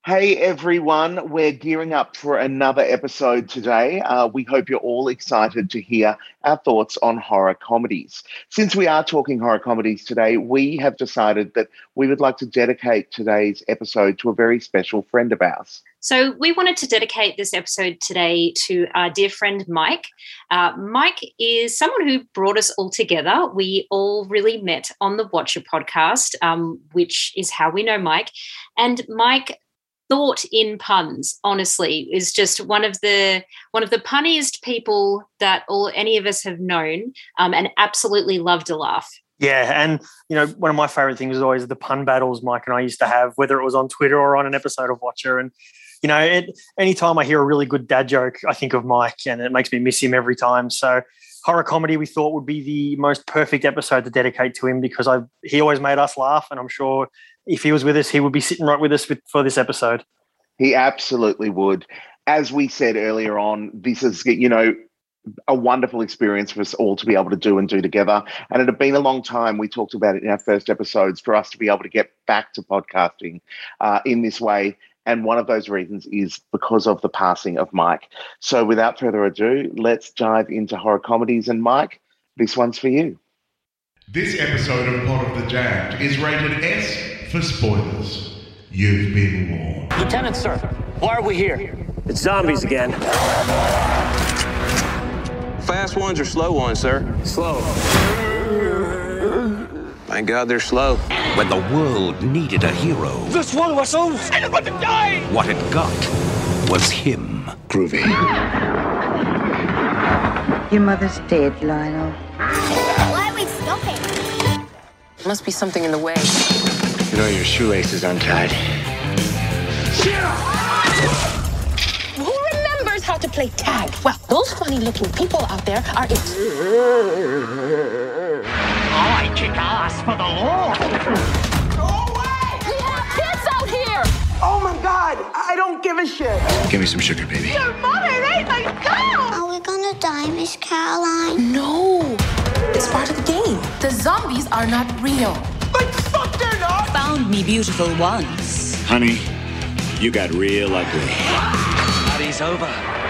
Hey everyone, we're gearing up for another episode today. We hope you're all excited to hear our thoughts on horror comedies. Since we are talking horror comedies today, we have decided that we would like to dedicate today's episode to a very special friend of ours. So we wanted to dedicate this episode today to our dear friend Mike. Mike is someone who brought us all together. We all really met on the Watcher podcast, which is how we know Mike. And Mike thought in puns, honestly, is just one of the punniest people that any of us have known, and absolutely loved to laugh. Yeah, and one of my favourite things is always the pun battles Mike and I used to have, whether it was on Twitter or on an episode of Watcher. And anytime I hear a really good dad joke, I think of Mike, and it makes me miss him every time. So horror comedy we thought would be the most perfect episode to dedicate to him because he always made us laugh, and I'm sure if he was with us, he would be sitting right with us for this episode. He absolutely would. As we said earlier on, this is, a wonderful experience for us all to be able to do together. And it had been a long time. We talked about it in our first episodes for us to be able to get back to podcasting in this way. And one of those reasons is because of the passing of Mike. So without further ado, let's dive into horror comedies. And Mike, this one's for you. This episode of Pod of the Damned is rated S for spoilers. You've been warned. Lieutenant, sir, why are we here? It's zombies again. Fast ones or slow ones, sir? Slow. Thank God they're slow. When the world needed a hero, They'll swallow us all. I'm about to die. what it got was him. Groovy. Your mother's dead, Lionel. Why are we stopping? Must be something in the way. You know your shoelace is untied. Who remembers how to play tag? Well, those funny-looking people out there are it. I kick ass for the Lord. We have kids out here! Oh, my God. I don't give a shit. Give me some sugar, baby. Your mother ate my dog. Are we gonna die, Miss Caroline? No. It's part of the game. The zombies are not real. Like, fuck, they're not. Found me beautiful once. Honey, you got real ugly. Party's over.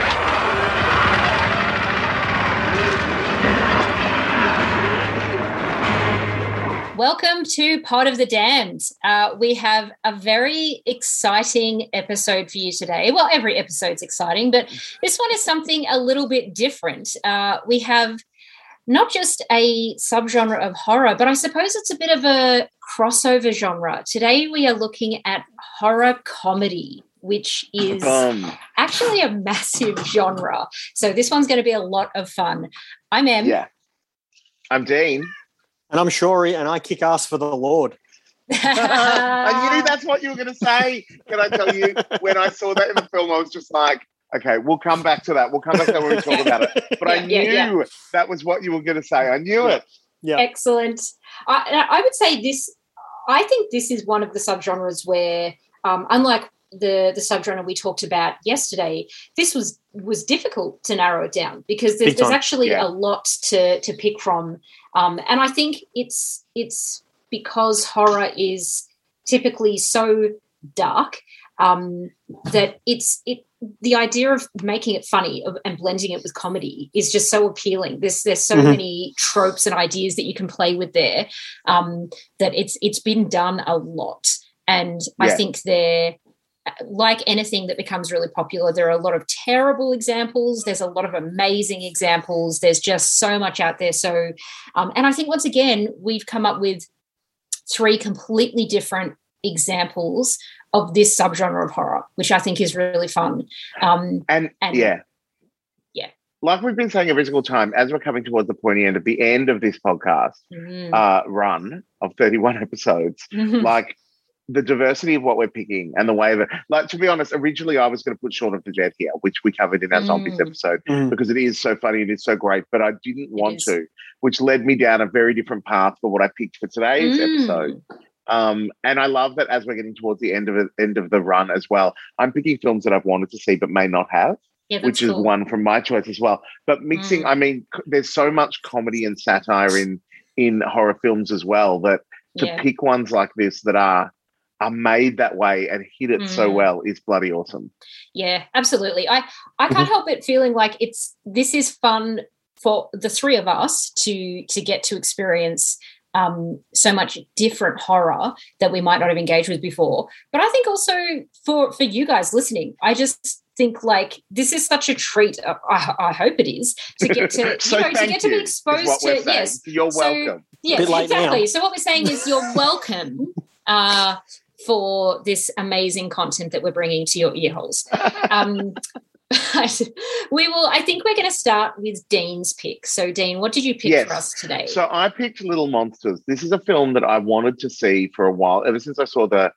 Welcome to Pod of the Damned. We have a very exciting episode for you today. Well, every episode's exciting, but this one is something a little bit different. We have not just a subgenre of horror, but I suppose it's a bit of a crossover genre. Today we are looking at horror comedy, which is actually a massive genre. So this one's going to be a lot of fun. I'm Em. Yeah. I'm Dean. And I'm Shori, and I kick ass for the Lord. I knew that's what you were going to say. Can I tell you, when I saw that in the film, I was just like, okay, we'll come back to that. We'll come back to that when we talk about it. But I knew that was what you were going to say. I knew it. Yeah. Excellent. I would say this, I think this is one of the subgenres where, unlike the subgenre we talked about yesterday, this was difficult to narrow it down because there's actually a lot to pick from. And I think it's because horror is typically so dark that the idea of making it funny and blending it with comedy is just so appealing. There's so many tropes and ideas that you can play with there that it's been done a lot. And I think they're, like anything that becomes really popular, there are a lot of terrible examples. There's a lot of amazing examples. There's just so much out there. So, and I think once again, we've come up with 3 completely different examples of this subgenre of horror, which I think is really fun. Like we've been saying every single time, as we're coming towards the pointy end, at the end of this podcast run of 31 episodes, like, the diversity of what we're picking and the way that, like, to be honest, originally I was going to put Shaun of the Dead here, which we covered in our zombies episode, because it is so funny and it's so great, but I didn't want to, which led me down a very different path for what I picked for today's episode. And I love that as we're getting towards the end of the run as well, I'm picking films that I've wanted to see but may not have, which is one from my choice as well. But mixing, I mean, there's so much comedy and satire in horror films as well that to pick ones like this that are are made that way and hit it so well is bloody awesome. Yeah, absolutely. I can't help but feeling like this is fun for the three of us to get to experience so much different horror that we might not have engaged with before. But I think also for you guys listening, I just think like this is such a treat. I hope it is to get to so to get to be exposed to. Yes, you're welcome. Yes, exactly. Now. So what we're saying is you're welcome for this amazing content that we're bringing to your ear holes. I think we're going to start with Dean's pick. So, Dean, what did you pick for us today? So I picked Little Monsters. This is a film that I wanted to see for a while, ever since I saw the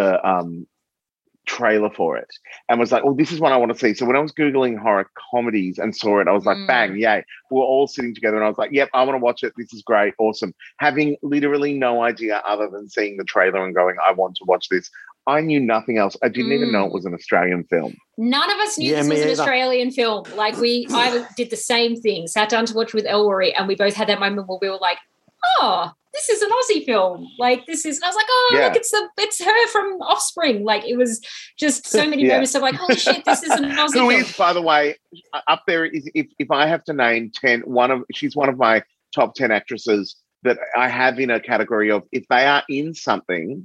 trailer for it, and was like, "Oh, this is one I want to see." So when I was Googling horror comedies and saw it, I was like, "Bang, yay!" We were all sitting together, and I was like, "Yep, I want to watch it. This is great, awesome." Having literally no idea other than seeing the trailer and going, "I want to watch this." I knew nothing else. I didn't even know it was an Australian film. None of us knew this was an Australian film. Like I did the same thing. Sat down to watch with Elroy, and we both had that moment where we were like, "Oh, this is an Aussie film." Like this is. And I was like, "Oh, look, it's her from Offspring." Like it was just so many moments of like, "Holy shit, this is an Aussie film." Who is, by the way, up there is if I have to name 10, she's one of my top 10 actresses that I have in a category of if they are in something,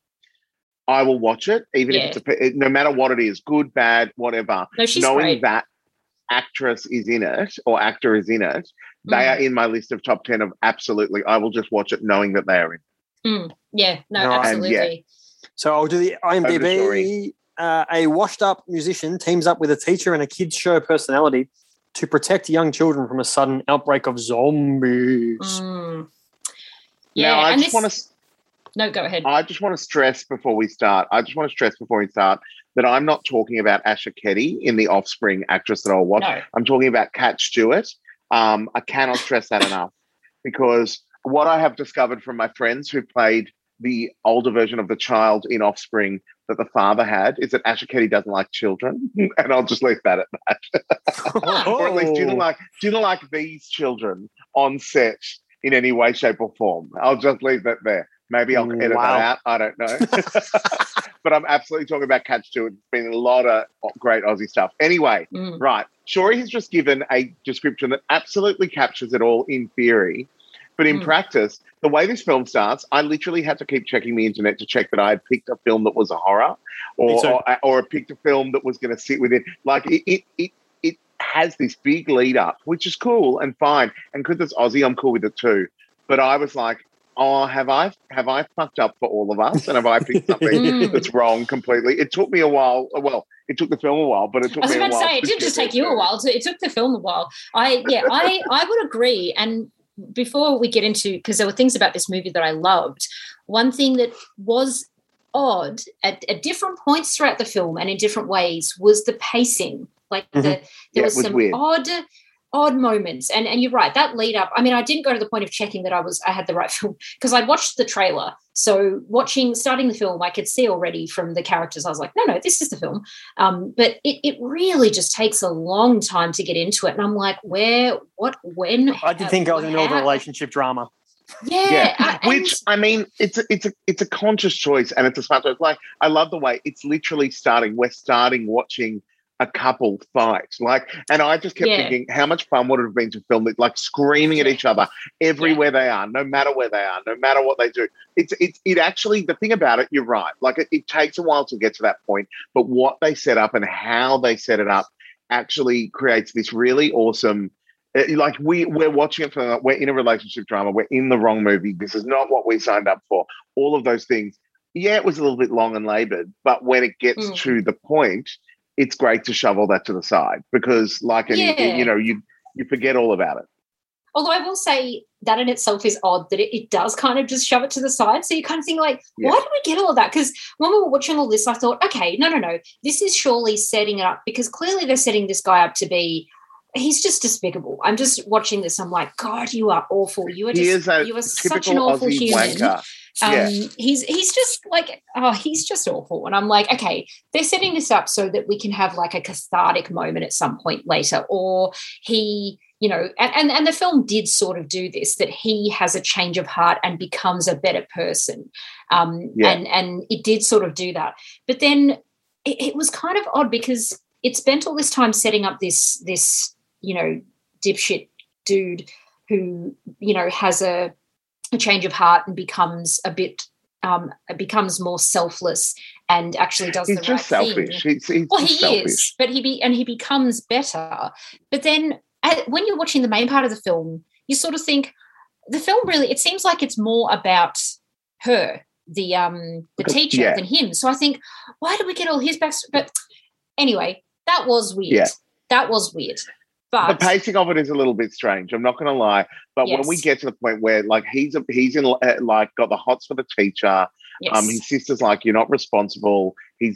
I will watch it, even if it's no matter what it is, good, bad, whatever. No, she's knowing great. That actress is in it or actor is in it, they are in my list of top 10 of absolutely. I will just watch it knowing that they are in. Yeah, no, absolutely. So I'll do the IMDb. A washed-up musician teams up with a teacher and a kids' show personality to protect young children from a sudden outbreak of zombies. Yeah, now, I just want to... No, go ahead. I just want to stress before we start that I'm not talking about Asha Ketty in The Offspring actress that I'll watch. No. I'm talking about Cat Stewart. I cannot stress that enough because what I have discovered from my friends who played the older version of the child in Offspring that the father had is that Asha Ketty doesn't like children, and I'll just leave that at that. Or at least didn't like these children on set in any way, shape, or form. I'll just leave that there. Maybe I'll edit that out. I don't know. But I'm absolutely talking about Cat Stewart. It's been a lot of great Aussie stuff. Anyway, right. Shori has just given a description that absolutely captures it all in theory. But in practice, the way this film starts, I literally had to keep checking the internet to check that I had picked a film that was a horror or picked a film that was going to sit with it. Like it has this big lead up, which is cool and fine. And because it's Aussie, I'm cool with it too. But I was like, oh, have I fucked up for all of us? And have I picked something that's wrong completely? It took me a while. Well, it took the film a while, but it took me a while. I was about to say, it didn't just take you a while. It took the film a while. I would agree. And before we get into, because there were things about this movie that I loved, one thing that was odd at different points throughout the film and in different ways was the pacing. Like there was some weird. odd moments. And you're right, that lead up, I mean, I didn't go to the point of checking that I had the right film because I watched the trailer. So starting the film, I could see already from the characters, I was like, no, this is the film. But it really just takes a long time to get into it. And I'm like, when? I did think I was in a relationship drama. Yeah. Which, I mean, it's a conscious choice and it's a smart choice. Like, I love the way it's literally we're starting watching a couple fight, and I just kept thinking, how much fun would it have been to film it, like screaming at each other everywhere they are, no matter where they are, no matter what they do. It actually, the thing about it, you're right. Like it takes a while to get to that point, but what they set up and how they set it up actually creates this really awesome. Like we're watching it we're in a relationship drama. We're in the wrong movie. This is not what we signed up for. All of those things. Yeah, it was a little bit long and labored, but when it gets to the point, it's great to shove all that to the side because, you forget all about it. Although I will say that in itself is odd that it does kind of just shove it to the side. So you kind of think why did we get all of that? Because when we were watching all this, I thought, okay, no. This is surely setting it up because clearly they're setting this guy up to be, he's just despicable. I'm just watching this. I'm like, God, you are awful. You are such an awful Aussie human. Wanker. He's just like, he's just awful. And I'm like, okay, they're setting this up so that we can have like a cathartic moment at some point later, or he you know, and the film did sort of do this, that he has a change of heart and becomes a better person. And it did sort of do that. But then it was kind of odd because it spent all this time setting up this, you know, dipshit dude who, you know, has a change of heart and becomes a bit, becomes more selfless and actually does the right thing. He's just selfish. He's he selfish. Is, but he becomes better. But then when you're watching the main part of the film, you sort of think the film really, it seems like it's more about her, the teacher, than him. So I think, why did we get all his backstory? But anyway, that was weird. Yeah. That was weird. But the pacing of it is a little bit strange. I'm not going to lie. But when we get to the point where, like, he's in like got the hots for the teacher. Yes. His sister's like, you're not responsible. His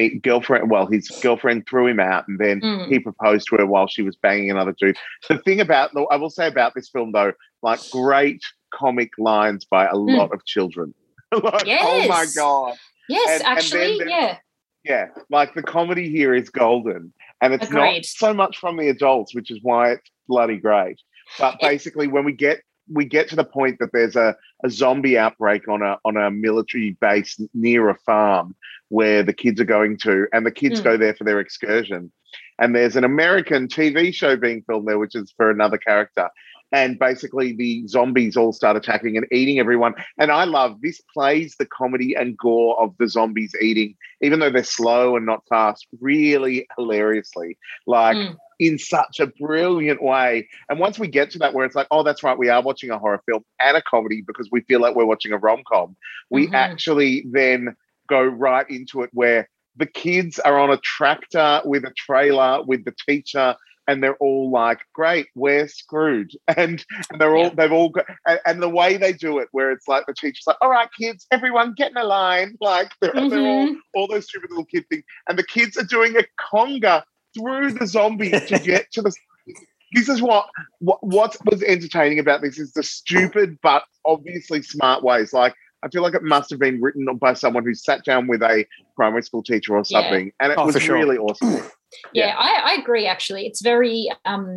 girlfriend threw him out, and then he proposed to her while she was banging another dude. The thing about, I will say about this film though, like, great comic lines by a lot of children. Like, yes. Oh my God. Yes, actually, yeah. Yeah, like the comedy here is golden. And it's not so much from the adults, which is why it's bloody great. But basically, when we get to the point that there's a zombie outbreak on a military base near a farm where the kids are going to, and the kids go there for their excursion. And there's an American TV show being filmed there, which is for another character. And basically the zombies all start attacking and eating everyone. And I love this, plays the comedy and gore of the zombies eating, even though they're slow and not fast, really hilariously, like in such a brilliant way. And once we get to that where it's like, oh, that's right, we are watching a horror film and a comedy because we feel like we're watching a rom-com, we actually then go right into it where the kids are on a tractor with a trailer with the teacher, and they're all like, great, we're screwed. And they've all got, and the way they do it, where it's like the teacher's like, all right, kids, everyone get in a line. Like they're all those stupid little kid things. And the kids are doing a conga through the zombies to get to the, this is what was entertaining about this is the stupid but obviously smart ways. Like, I feel like it must have been written by someone who sat down with a primary school teacher or something. And it was really awesome. Yeah, I agree. Actually, it's very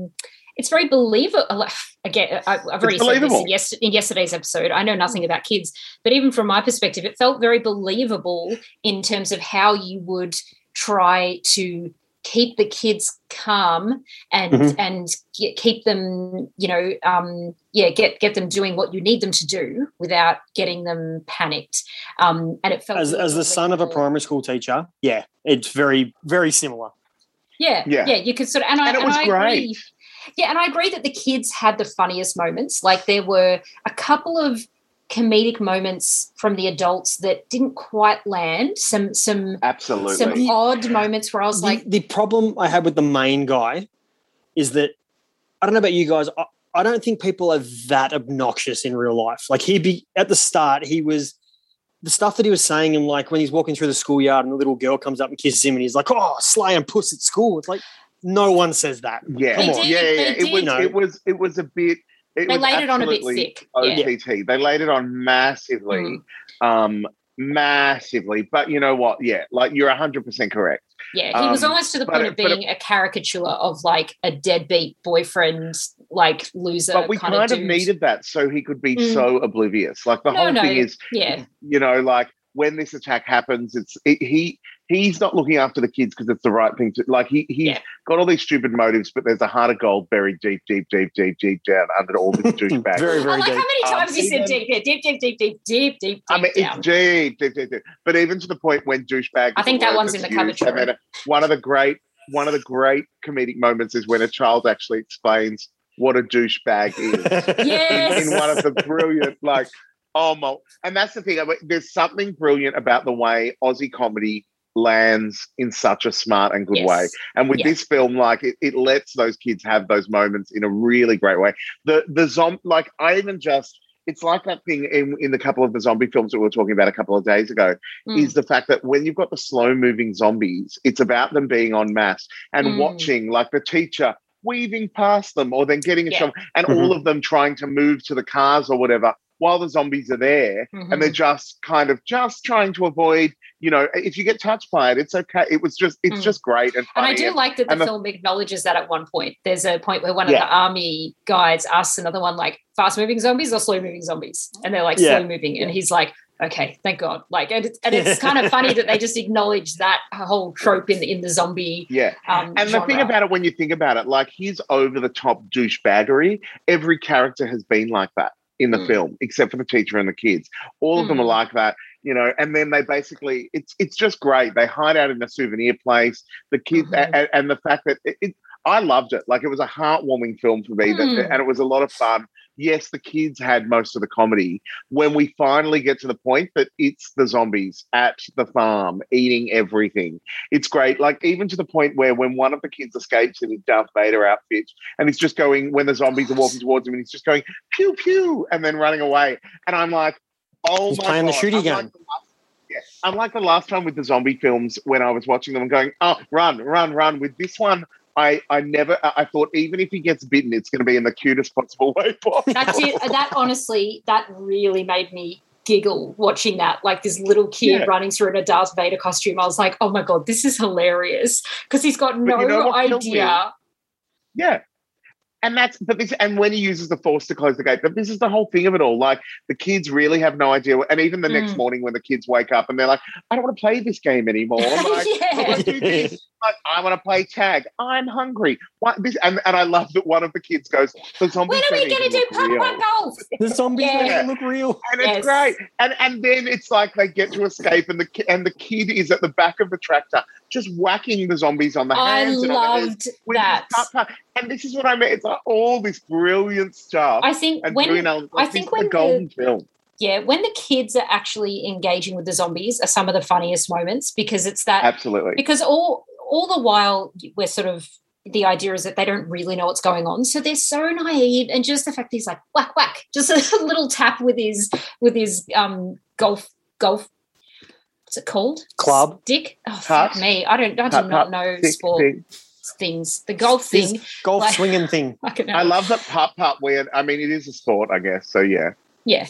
believable. Again, I've already said this in yesterday's episode. I know nothing about kids, but even from my perspective, it felt very believable in terms of how you would try to keep the kids calm and keep them, you know, get them doing what you need them to do without getting them panicked. And it felt as the son of a primary school teacher, it's very, very similar. Yeah, you could sort of, and it was great. Agree. Yeah, and I agree that the kids had the funniest moments. Like there were a couple of comedic moments from the adults that didn't quite land. Some absolutely some odd moments where I was like, the problem I had with the main guy is that I don't know about you guys. I don't think people are that obnoxious in real life. Like at the start, he was. The stuff that he was saying, and like when he's walking through the schoolyard and the little girl comes up and kisses him and he's like, oh, slay and puss at school. It's like, no one says that. Yeah. Come on. It was a bit. They laid it on a bit thick. OTT. Yeah. They laid it on massively, massively. But you know what? Yeah, like you're 100% correct. Yeah, he was almost to the point of being a caricature of like a deadbeat boyfriend, like loser. But we kind of needed that so he could be so oblivious. Like the whole thing is, you know, like when this attack happens, he's not looking after the kids because it's the right thing to. Like he's got all these stupid motives, but there's a heart of gold buried deep down under all this douchebag. Very, very deep. How many times he said deep? Deep. I mean, down. It's deep. But even to the point when douchebag. I think that one's in the cupboard. And then one of the great comedic moments is when a child actually explains what a douchebag is. Yes. In one of the brilliant, like, and that's the thing. I mean, there's something brilliant about the way Aussie comedy lands in such a smart and good way. And with this film, like it lets those kids have those moments in a really great way. The zombie, like it's like that thing in the couple of the zombie films that we were talking about a couple of days ago, is the fact that when you've got the slow moving zombies, it's about them being en masse and watching like the teacher weaving past them or then getting a shot and all of them trying to move to the cars or whatever while the zombies are there, and they're just kind of just trying to avoid, if you get touched by it, it's okay. It's just great and funny. And I do like that the film acknowledges that at one point. There's a point where one of the army guys asks another one, like, fast-moving zombies or slow-moving zombies? And they're like, slow-moving. And he's like, okay, thank God. Like, and it's kind of funny that they just acknowledge that whole trope in the zombie. Yeah. And the thing about it, when you think about it, like, his over-the-top douchebaggery, every character has been like that in the film, except for the teacher and the kids. All of them are like that, and then they basically, it's just great. They hide out in a souvenir place. The kids, and the fact that I loved it. Like, it was a heartwarming film for me, and it was a lot of fun. Yes, the kids had most of the comedy. When we finally get to the point that it's the zombies at the farm eating everything, it's great. Like, even to the point where when one of the kids escapes in his Darth Vader outfit, and he's just going, when the zombies are walking towards him, and he's just going, pew, pew, and then running away. And I'm like, oh, he's my playing God. the shooty game. Unlike the last time with the zombie films, when I was watching them and going, oh, run, run, run. With this one, I thought, even if he gets bitten, it's going to be in the cutest possible way possible. That's it. That honestly, that really made me giggle watching that. Like, this little kid running through in a Darth Vader costume. I was like, oh my God, this is hilarious, because he's got no idea. Yeah. And and when he uses the Force to close the gate, but this is the whole thing of it all. Like, the kids really have no idea. And even the next morning when the kids wake up and they're like, I don't want to play this game anymore. I'm like, I want to do this. Like, I want to play tag. I'm hungry. What this? And I love that one of the kids goes, the zombies. When are we going to do Pokemon Golf? The zombies don't look real. And it's great. And then it's like they get to escape, and the kid is at the back of the tractor just whacking the zombies on the hands. I loved that. And this is what I mean. It's like all this brilliant stuff. I think when the golden film. Yeah, when the kids are actually engaging with the zombies are some of the funniest moments, because it's that. Absolutely. Because all the while we're sort of, the idea is that they don't really know what's going on, so they're so naive, and just the fact he's like whack whack, just a little tap with his golf. What's it called? Club. Dick. Oh, fuck me! I do not know sport things. The golf thing, golf swinging thing. I love that putt weird. I mean, it is a sport, I guess. So yeah. Yeah.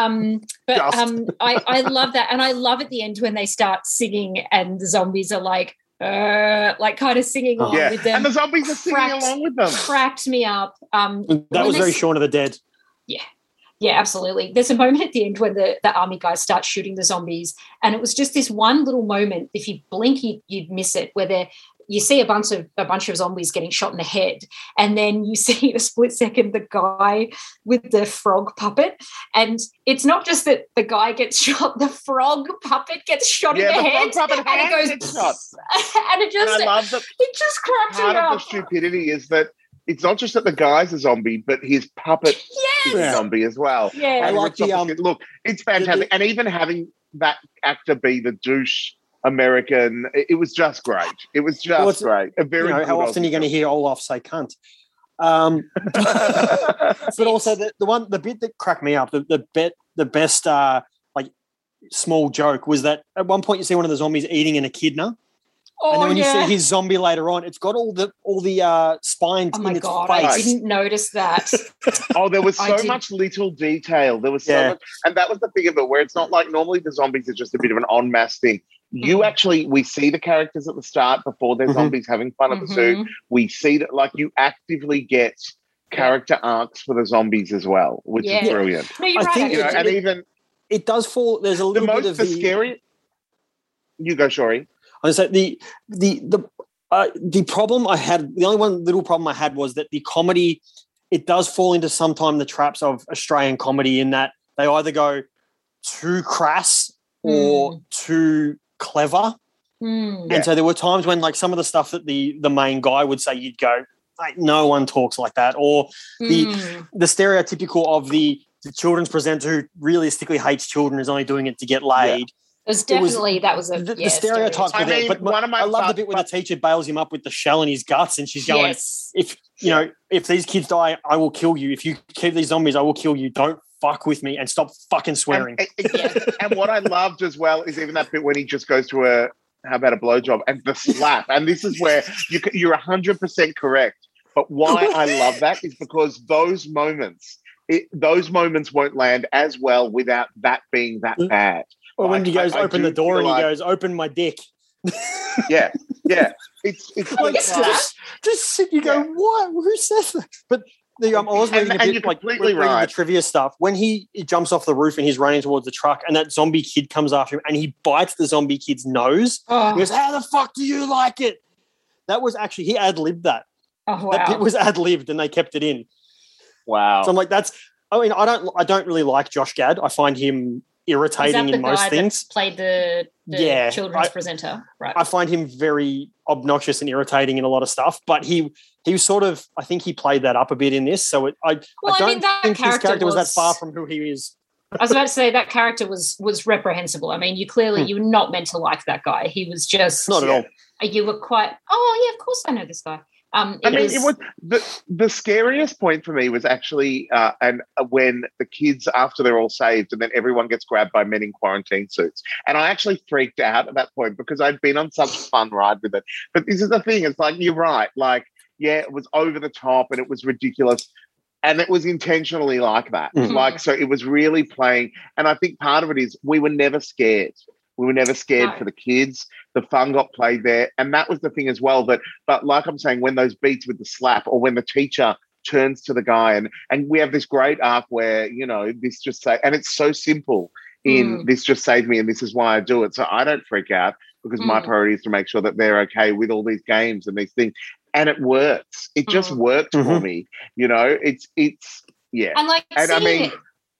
I love that. And I love at the end when they start singing and the zombies are like kind of singing along with them. And the zombies are singing along with them. Cracked me up. That was very Shaun of the Dead. Yeah. Yeah, absolutely. There's a moment at the end when the army guys start shooting the zombies, and it was just this one little moment. If you blink, you'd miss it, where you see a bunch of zombies getting shot in the head, and then you see a split second the guy with the frog puppet, and it's not just that the guy gets shot; the frog puppet gets shot in the head, and it goes shot. And I love that. It just cracks me up. Part of the stupidity is that it's not just that the guy's a zombie, but his puppet is a zombie as well. Yeah, I like look. It's fantastic, and even having that actor be the douche American, it was just great. It was just great. A very how often are you going to hear Olaf say cunt? But also the bit that cracked me up, the best like small joke was that at one point you see one of the zombies eating an echidna. And then when you see his zombie later on, it's got all the spines in its face. I didn't notice that. There was so much little detail. There was so much, and that was the thing of it, where it's not like normally the zombies are just a bit of an en masse thing. We see the characters at the start before they're zombies having fun at the zoo. We see that, like, you actively get character arcs for the zombies as well, which is brilliant. No, you're right. I think, and even it does fall. There's a little bit of the scary. You go, Shori. I was like the problem I had. The only one little problem I had was that the comedy, it does fall into sometime the traps of Australian comedy, in that they either go too crass or too clever. And so there were times when, like, some of the stuff that the main guy would say, you'd go, like, no one talks like that, or the stereotypical of the children's presenter who realistically hates children is only doing it to get laid. The stereotypes were there. But I love the bit where the teacher bails him up with the shell in his guts, and she's going, if these kids die, I will kill you. If you keep these zombies, I will kill you. Don't fuck with me and stop fucking swearing. And what I loved as well is even that bit when he just goes to how about a blowjob, and the slap. And this is where you're 100% correct. But why I love that is because those moments those moments won't land as well without that being that bad. Or when he goes, open the door, and he goes, open my dick. Yeah. It's like, you go, what? Who says that? But I was reading a bit, like, reading the trivia stuff. When he jumps off the roof and he's running towards the truck, and that zombie kid comes after him, and he bites the zombie kid's nose. He goes, "How the fuck do you like it?" That was actually, he ad-libbed that. Oh, wow. That bit was ad-libbed, and they kept it in. Wow. So I'm like, I don't really like Josh Gad. I find him irritating in most things. Played the children's presenter, right? I find him very obnoxious and irritating in a lot of stuff, but he was sort of, I think he played that up a bit in this. So I don't think his character was that far from who he is. I was about to say that character was reprehensible. I mean, you were not meant to like that guy. He was just not at all. You were quite, oh yeah, of course I know this guy. It was the scariest point for me was actually when the kids, after they're all saved, and then everyone gets grabbed by men in quarantine suits, and I actually freaked out at that point because I'd been on such a fun ride with it. But this is the thing: it's like, you're right. Like, yeah, it was over the top and it was ridiculous, and it was intentionally like that. Mm-hmm. Like, so it was really playing. And I think part of it is we were never scared. We were never scared for the kids. The fun got played there. And that was the thing as well. But like I'm saying, when those beats with the slap, or when the teacher turns to the guy, and we have this great arc where, this just say, and it's so simple in this just saved me and this is why I do it. So I don't freak out because my priority is to make sure that they're okay with all these games and these things. And it works. It just worked for me. It's yeah. And I mean,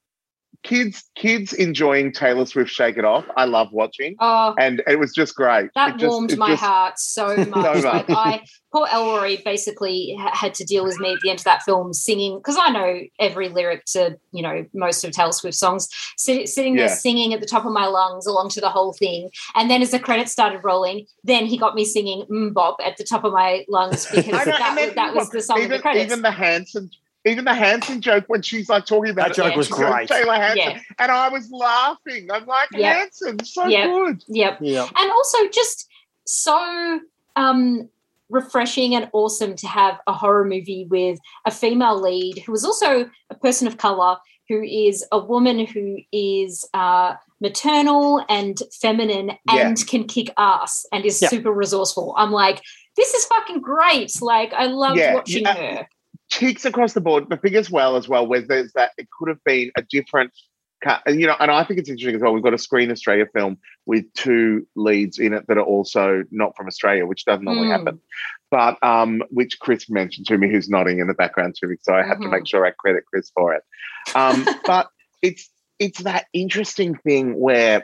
kids enjoying Taylor Swift "Shake It Off." I love watching, and it was just great. That warmed my heart so much. Like, poor Elroy basically had to deal with me at the end of that film singing, because I know every lyric to most of Taylor Swift songs. Sitting there singing at the top of my lungs along to the whole thing, and then as the credits started rolling, then he got me singing "Bop" at the top of my lungs because that was the song of the credits. Even the Hanson joke when she's like talking about that joke was great. Taylor Hanson, and I was laughing. I'm like, Hanson, so good. Yep. And also just so refreshing and awesome to have a horror movie with a female lead who is also a person of color, who is a woman who is maternal and feminine and can kick ass and is super resourcul. I'm like, this is fucking great. Like, I loved watching her. Cheeks across the board. The thing as well, where there's that it could have been a different cut, and I think it's interesting as well. We've got a Screen Australia film with two leads in it that are also not from Australia, which doesn't normally happen. But which Chris mentioned to me, who's nodding in the background to me, so I have to make sure I credit Chris for it. But it's that interesting thing where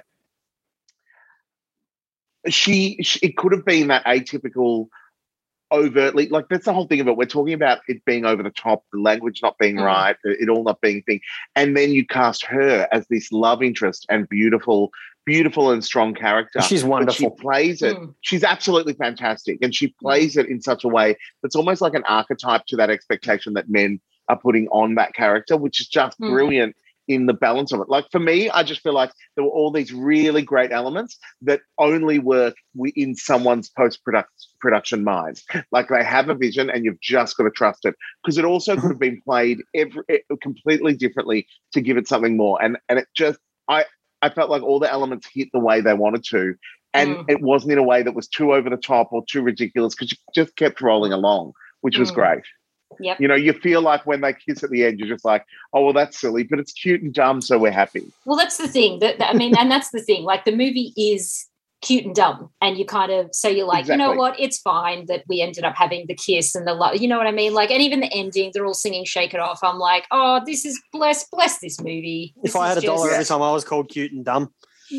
it could have been that atypical, overtly, like, that's the whole thing of it. We're talking about it being over the top, the language not being right, it all not being thing, and then you cast her as this love interest and beautiful and strong character. She's wonderful. But she plays it. She's absolutely fantastic, and she plays it in such a way that's almost like an archetype to that expectation that men are putting on that character, which is just brilliant in the balance of it. Like, for me, I just feel like there were all these really great elements that only work in someone's post-production mind. Like, they have a vision and you've just got to trust it, because it also could have been played completely differently to give it something more. And it just, I felt like all the elements hit the way they wanted to, and it wasn't in a way that was too over the top or too ridiculous, because you just kept rolling along, which was great. Yep. You feel like when they kiss at the end, you're just like, oh, well, that's silly, but it's cute and dumb, so we're happy. Well, that's the thing. And that's the thing. Like, the movie is cute and dumb, and you kind of, so you're like, you know what, it's fine that we ended up having the kiss and the love, you know what I mean? Like, and even the ending, they're all singing "Shake It Off." I'm like, oh, this is bless this movie. If I had $1 every time I was called cute and dumb,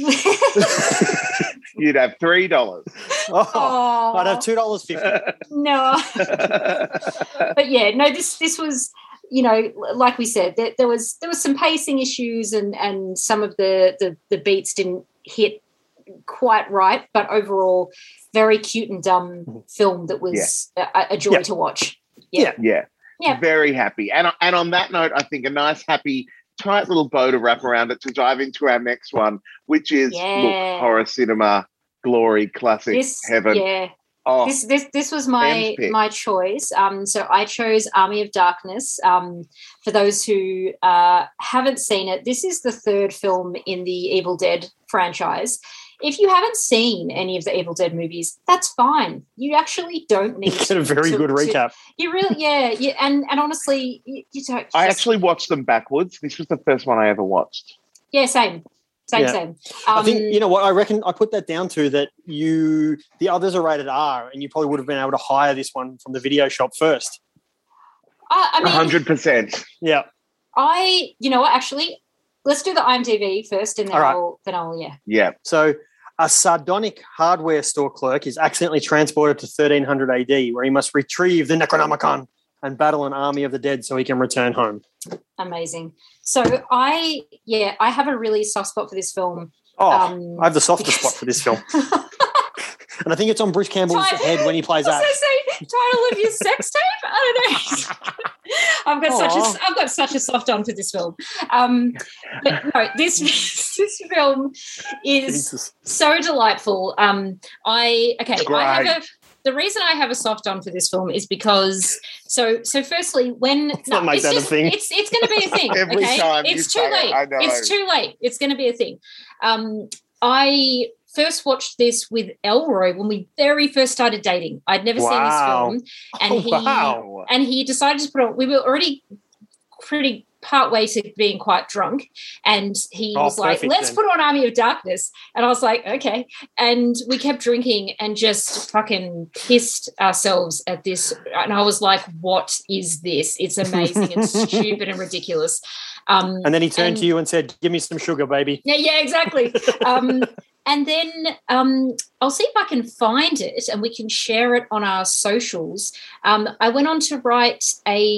you'd have $3. I'd have $2.50. No. But yeah, no, this was, like we said, there was some pacing issues, and some of the beats didn't hit quite right, but overall very cute and dumb film that was a joy to watch. Yeah. Very happy. And on that note, I think a nice, happy, tight little bow to wrap around it to dive into our next one, which is look, horror cinema glory, classic, heaven. Oh, this was my choice. So I chose Army of Darkness. For those who haven't seen it, this is the third film in the Evil Dead franchise. If you haven't seen any of the Evil Dead movies, that's fine. You actually don't need to get a very good recap. You really, yeah, and honestly, you don't. I actually watched them backwards. This was the first one I ever watched. Yeah, same. I think, you know what, I reckon I put that down to that the others are rated R, and you probably would have been able to hire this one from the video shop first. I mean, 100%. Yeah. You know what, actually, let's do the IMDb first, and then I'll Yeah. So a sardonic hardware store clerk is accidentally transported to 1300 AD, where he must retrieve the Necronomicon and battle an army of the dead so he can return home. Amazing. So I have a really soft spot for this film. I have the softest spot for this film. And I think it's on Bruce Campbell's head when he plays Ash. Title of your sex tape? I don't know. I've got such a soft on for this film. But no, this film is so delightful. The reason I have a soft on for this film is because so firstly, when it's going to be a thing. Every time it's too late. I know. It's too late. It's going to be a thing. I first watched this with Elroy when we very first started dating. I'd never seen this film, and he decided to put on. We were already pretty part way to being quite drunk, and he was like, let's put on Army of Darkness, and I was like, okay, and we kept drinking and just fucking pissed ourselves at this, and I was like, what is this? It's amazing. It's stupid and ridiculous. And then he turned to you and said, give me some sugar, baby. Yeah, exactly. And then I'll see if I can find it and we can share it on our socials. I went on to write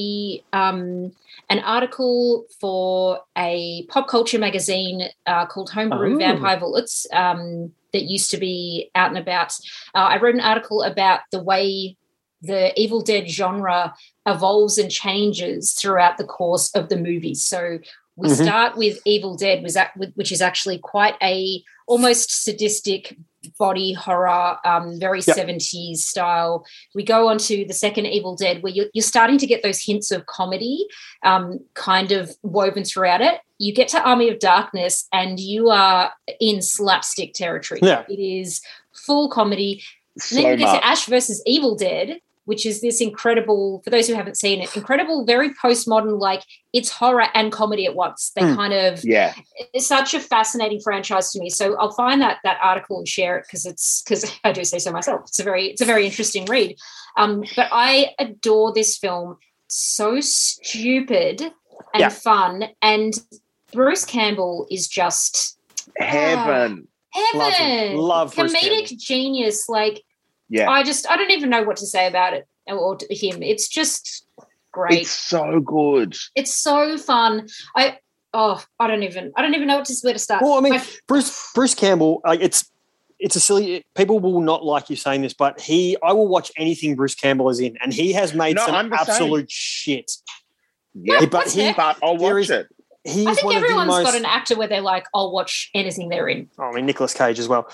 an article for a pop culture magazine called Homebrew Vampire Bullets that used to be out and about. I wrote an article about the way the Evil Dead genre evolves and changes throughout the course of the movies. So we start with Evil Dead, which is actually quite a almost sadistic body horror, very 70s style. We go on to the second Evil Dead, where you're starting to get those hints of comedy kind of woven throughout it. You get to Army of Darkness and you are in slapstick territory. Yeah. It is full comedy. And then you get to Ash versus Evil Dead, which is this incredible, for those who haven't seen it, incredible, very postmodern, like it's horror and comedy at once. They kind of, it's such a fascinating franchise to me. So I'll find that article and share it because I do say so myself. It's a very interesting read. But I adore this film. So stupid and fun. And Bruce Campbell is just heaven. Love Bruce comedic Campbell. Genius. Like, I don't even know what to say about it or to him. It's just great. It's so good. It's so fun. I don't even know where to start. Well, I mean, Bruce Campbell, it's a silly. People will not like you saying this, but I will watch anything Bruce Campbell is in, and he has made some absolute shit. Yeah, but I'll watch it. I think everyone's got an actor where they're like, I'll watch anything they're in. I mean, Nicolas Cage as well.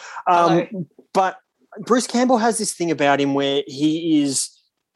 But Bruce Campbell has this thing about him where he's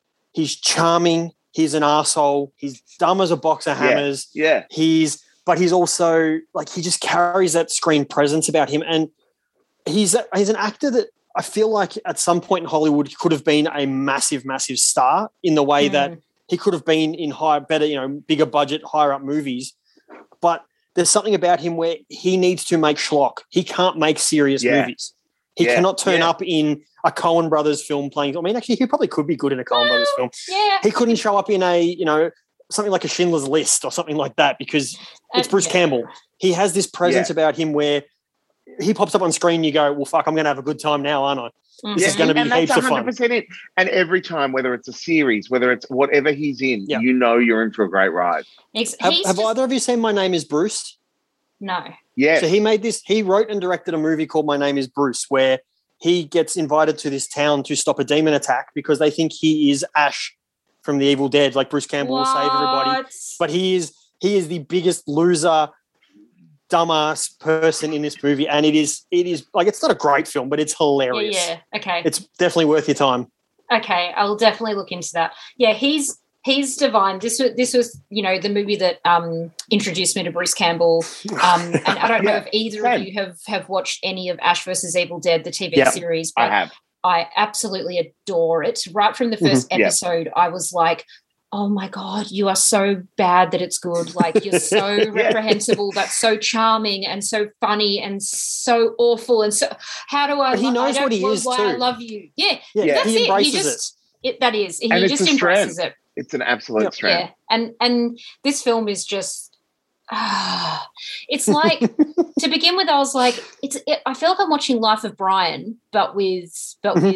charming, he's an arsehole, he's dumb as a box of hammers. Yeah. But he's also like, he just carries that screen presence about him. And he's an actor that I feel like at some point in Hollywood could have been a massive, massive star in the way that he could have been in bigger budget, higher up movies. But there's something about him where he needs to make schlock. He can't make serious movies. He cannot turn up in a Coen Brothers film playing. I mean, actually, he probably could be good in a Coen Brothers film. Yeah. He couldn't show up in something like a Schindler's List or something like that because it's Bruce Campbell. He has this presence about him where he pops up on screen and you go, well, fuck, I'm going to have a good time now, aren't I? This is going to be heaps of fun. It. And every time, whether it's a series, whether it's whatever he's in, you know you're in for a great ride. Have either of you seen My Name is Bruce? No. Yeah. So he wrote and directed a movie called My Name is Bruce where he gets invited to this town to stop a demon attack because they think he is Ash from the Evil Dead, like Bruce Campbell will save everybody. But he is the biggest loser, dumbass person in this movie, and it is like, it's not a great film, but it's hilarious. Yeah. Okay. It's definitely worth your time. Okay, I'll definitely look into that. Yeah, he's divine. This was the movie that introduced me to Bruce Campbell. And I don't know if either of you have watched any of Ash vs. Evil Dead, the TV series. But I have. I absolutely adore it. Right from the first episode, I was like, oh my God, you are so bad that it's good. Like, you're so reprehensible, but so charming and so funny and so awful. And so, how do I? But he knows what he is too. I love you. Yeah, that's he embraces it. That is, he and just embraces it. It's an absolute strength. Yeah, and this film is just. It's like, to begin with, I was like, I feel like I'm watching Life of Brian, but with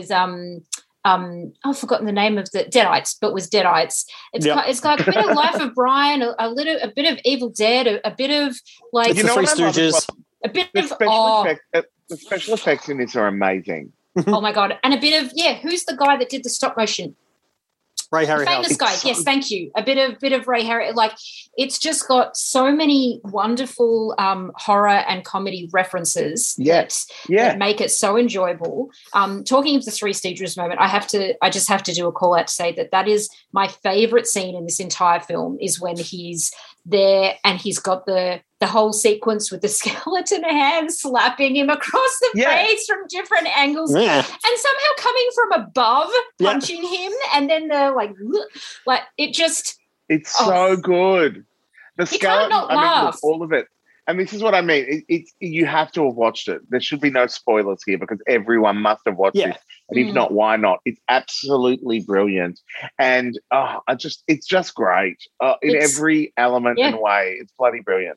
I've forgotten the name of the Deadites, but with Deadites. It's like a bit of Life of Brian, a bit of Evil Dead, a bit of like the Three Stooges, a bit the of the special effects in this are amazing. Oh my God, and a bit of who's the guy that did the stop motion? Ray Harryhausen. Famous guy, yes, thank you. A bit of Ray Harry. Like, it's just got so many wonderful horror and comedy references that make it so enjoyable. Talking of the Three Stooges moment, I just have to do a call out to say that is my favourite scene in this entire film, is when he's there and he's got the whole sequence with the skeleton hand slapping him across the face from different angles and somehow coming from above, punching him, and then the like it just it's so good. The skeleton, can't not laugh. All of it. And this is what I mean. You have to have watched it. There should be no spoilers here because everyone must have watched it. And if not, why not? It's absolutely brilliant. And it's just great in every element and way. It's bloody brilliant.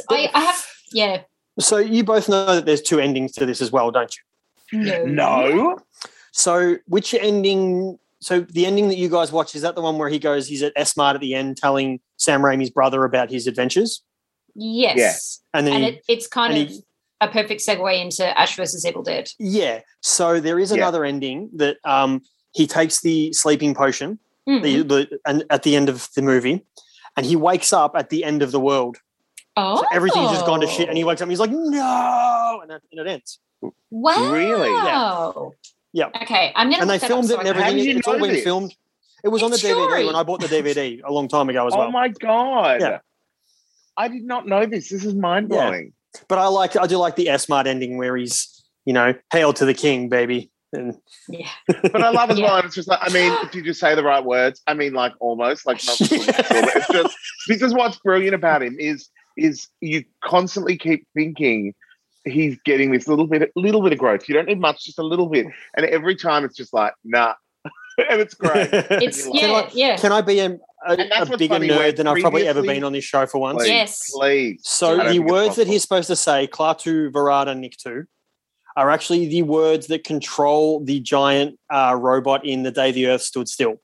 So you both know that there's two endings to this as well, don't you? No. So which ending? So the ending that you guys watch, is that the one where he's at S-Mart at the end telling Sam Raimi's brother about his adventures? Yes. Yeah. And then it's kind of a perfect segue into Ash vs. Evil Dead. Yeah. So there is another ending that he takes the sleeping potion and at the end of the movie, and he wakes up at the end of the world. Oh. So everything's just gone to shit, and he wakes up and he's like, no, and it ends. Wow. Really? Yeah. Okay, I'm going to. And they filmed it and everything. It's all been filmed. It was on the DVD when I bought the DVD a long time ago as well. Oh my God. Yeah. I did not know this. This is mind-blowing. Yeah. But I do like the S-Mart ending where he's, hail to the king, baby. And but I love as well. And it's just like, I mean, if you just say the right words, I mean, like almost like not. It's just because what's brilliant about him is you constantly keep thinking he's getting this little bit of growth. You don't need much, just a little bit. And every time it's just like, nah. And it's great. Can I be a bigger nerd than I've probably ever been on this show for once? Please, yes. Please. So the words that he's supposed to say, Klaatu Barada Nikto, are actually the words that control the giant robot in The Day the Earth Stood Still.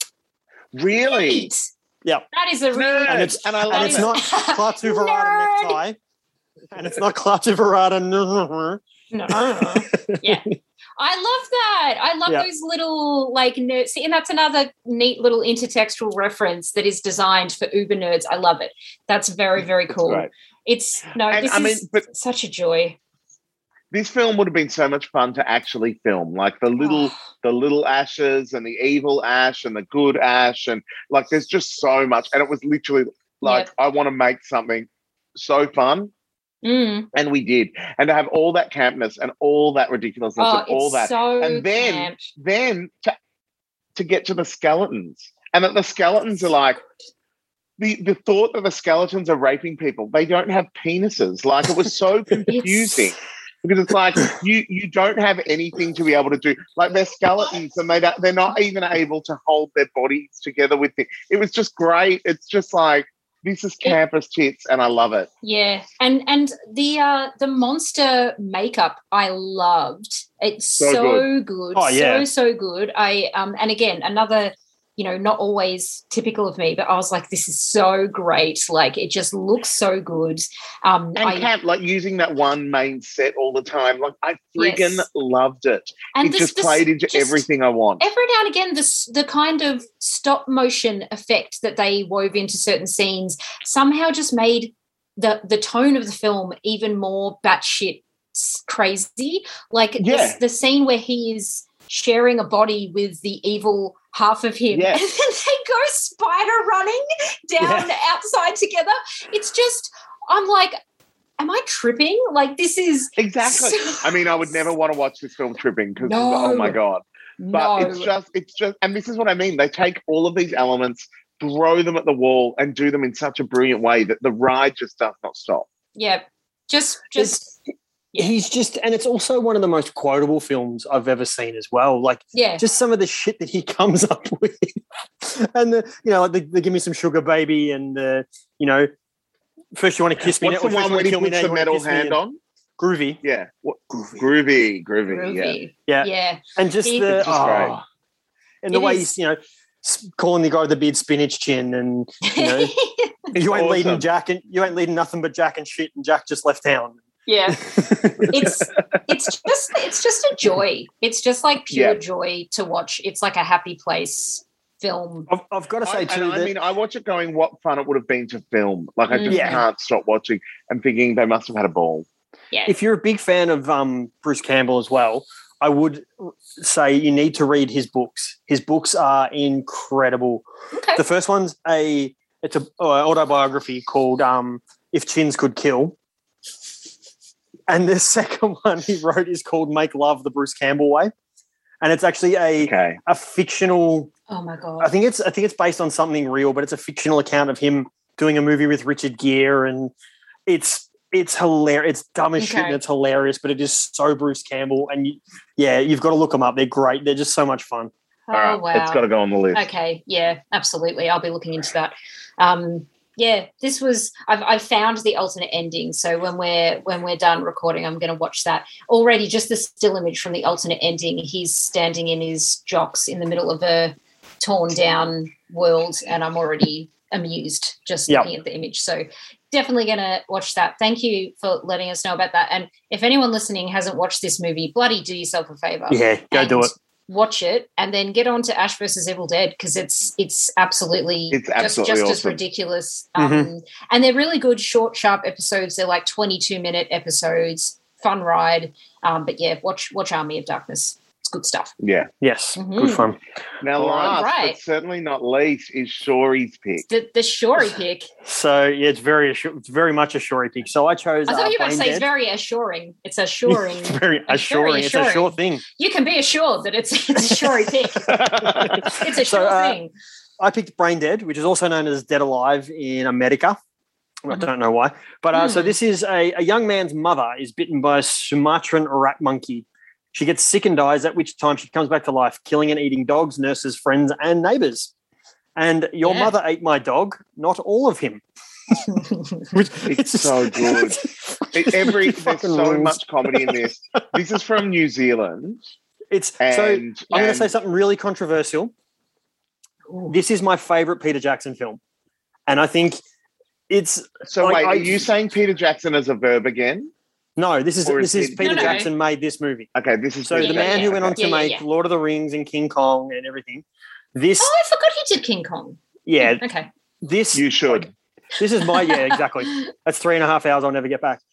Really? Yeah. That is a really... And it's not Klaatu Barada Necktie. And it's not Klaatu Barada... No. Yeah. I love that. I love those little nerds. See, and that's another neat little intertextual reference that is designed for uber nerds. I love it. That's very, very cool. Right. This is such a joy. This film would have been so much fun to actually film, like the little Ashes and the evil Ash and the good Ash, and like there's just so much. And it was literally like I want to make something so fun. And we did. And to have all that campness and all that ridiculousness and all that. So and then to get to the skeletons. And that the skeletons are like the thought that the skeletons are raping people. They don't have penises. Like, it was so confusing. Because it's like you don't have anything to be able to do. Like, they're skeletons and they're not even able to hold their bodies together with it. It was just great. It's just like, this is campus tits, and I love it. Yeah, and the monster makeup I loved. It's so good. Oh yeah, so good. And again, another, not always typical of me, but I was like, this is so great. Like, it just looks so good. Like using that one main set all the time. Like, I friggin' loved it. And it just played into everything I want. Every now and again, the kind of stop motion effect that they wove into certain scenes somehow just made the tone of the film even more batshit crazy. Like the scene where he is sharing a body with the evil half of him, and then they go spider running down outside together. It's just, I'm like, am I tripping? Like, this is exactly. I mean, I would never want to watch this film tripping because oh my god. But it's just, and this is what I mean. They take all of these elements, throw them at the wall, and do them in such a brilliant way that the ride just does not stop. Yeah, just. He's just, and it's also one of the most quotable films I've ever seen as well. Like, just some of the shit that he comes up with, and like the "Give Me Some Sugar, Baby," and first you want to kiss me. What's the one when he puts the metal hand on? Groovy. Yeah. Groovy. Yeah. And just and the way he's, calling the guy with the beard spinach chin, and you ain't leading Jack, and you ain't leading nothing but Jack and shit, and Jack just left town. Yeah. it's just a joy. It's just like pure joy to watch. It's like a happy place film. I've got to say too. I mean, I watch it going, what fun it would have been to film. Like, I just can't stop watching and thinking they must have had a ball. Yeah. If you're a big fan of Bruce Campbell as well, I would say you need to read his books. His books are incredible. Okay. The first one's it's an autobiography called If Chins Could Kill. And the second one he wrote is called Make Love the Bruce Campbell Way. And it's actually a fictional. Oh my God. I think it's based on something real, but it's a fictional account of him doing a movie with Richard Gere, and it's hilarious. It's dumb as shit and it's hilarious, but it is so Bruce Campbell. And you've got to look them up. They're great. They're just so much fun. Oh, wow. It's got to go on the list. Okay. Yeah, absolutely. I'll be looking into that. This was. I've found the alternate ending. So when we're done recording, I'm going to watch that. Already, just the still image from the alternate ending. He's standing in his jocks in the middle of a torn down world, and I'm already amused just looking at the image. So definitely going to watch that. Thank you for letting us know about that. And if anyone listening hasn't watched this movie, bloody do yourself a favor. Yeah, go do it. Watch it and then get on to Ash vs. Evil Dead, because it's absolutely just awesome. As ridiculous. And they're really good, short, sharp episodes. They're like 22-minute episodes, fun ride. But watch Army of Darkness. It's good stuff. Yeah. Yes. Good fun. Now, last but certainly not least is Shory's pick. The Shory pick. So it's very much a Shory pick. So I chose. I thought you were about to say it's very assuring. It's assuring. It's very assuring. It's a sure thing. You can be assured that it's a Shory pick. It's a sure thing. I picked Brain Dead, which is also known as Dead Alive in America. I don't know why, but so this is a young man's mother is bitten by a Sumatran rat monkey. She gets sick and dies, at which time she comes back to life, killing and eating dogs, nurses, friends, and neighbours. And your mother ate my dog, not all of him. It's so good. There's so much comedy in this. This is from New Zealand. I'm going to say something really controversial. This is my favourite Peter Jackson film. And I think it's... So wait, are you saying Peter Jackson as a verb again? No, this is Peter Jackson made this movie. Okay, this is... So the man who went on to make Lord of the Rings and King Kong and everything. I forgot he did King Kong. Yeah. Okay. You should. This is my... Yeah, exactly. That's 3.5 hours I'll never get back.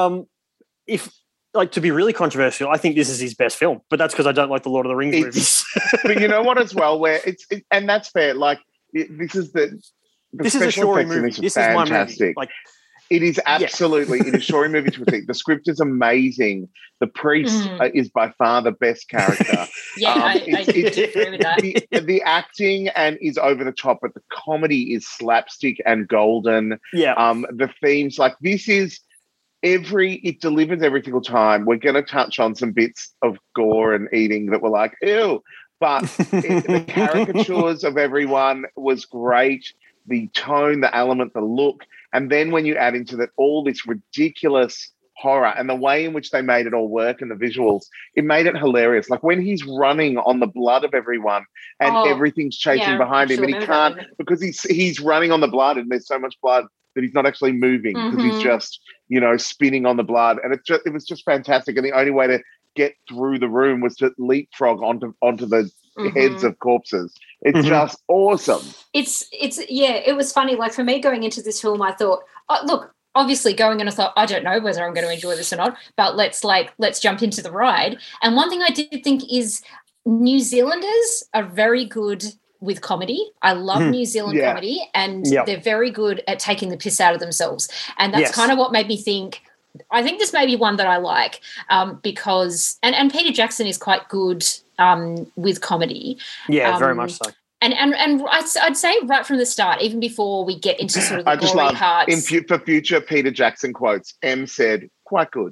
To be really controversial, I think this is his best film, but that's because I don't like the Lord of the Rings movies. But you know what as well, where and that's fair. Like, this is this is a Shory movie. This is my movie. Like, it is absolutely, it is Shory movie to a T. The script is amazing. The priest is by far the best character. I agree with that. The acting is over the top, but the comedy is slapstick and golden. Yeah. The themes, like this is it delivers every single time. We're going to touch on some bits of gore and eating that were like, ew. But the caricatures of everyone was great. The tone, the element, the look. And then when you add into that all this ridiculous horror and the way in which they made it all work and the visuals, it made it hilarious. Like when he's running on the blood of everyone and everything's chasing behind him and he can't because he's running on the blood and there's so much blood that he's not actually moving because he's just, spinning on the blood. And it was just fantastic. And the only way to get through the room was to leapfrog onto the heads of corpses. It's just awesome. It was funny. Like for me going into this film, I thought, look, obviously going and I thought, I don't know whether I'm going to enjoy this or not, but let's jump into the ride. And one thing I did think is New Zealanders are very good with comedy. I love New Zealand comedy, and they're very good at taking the piss out of themselves. And that's kind of what made me think, I think this may be one that I like because and Peter Jackson is quite good with comedy. Yeah, very much so. And I'd say right from the start, even before we get into sort of the gory parts. For future Peter Jackson quotes, M said, quite good.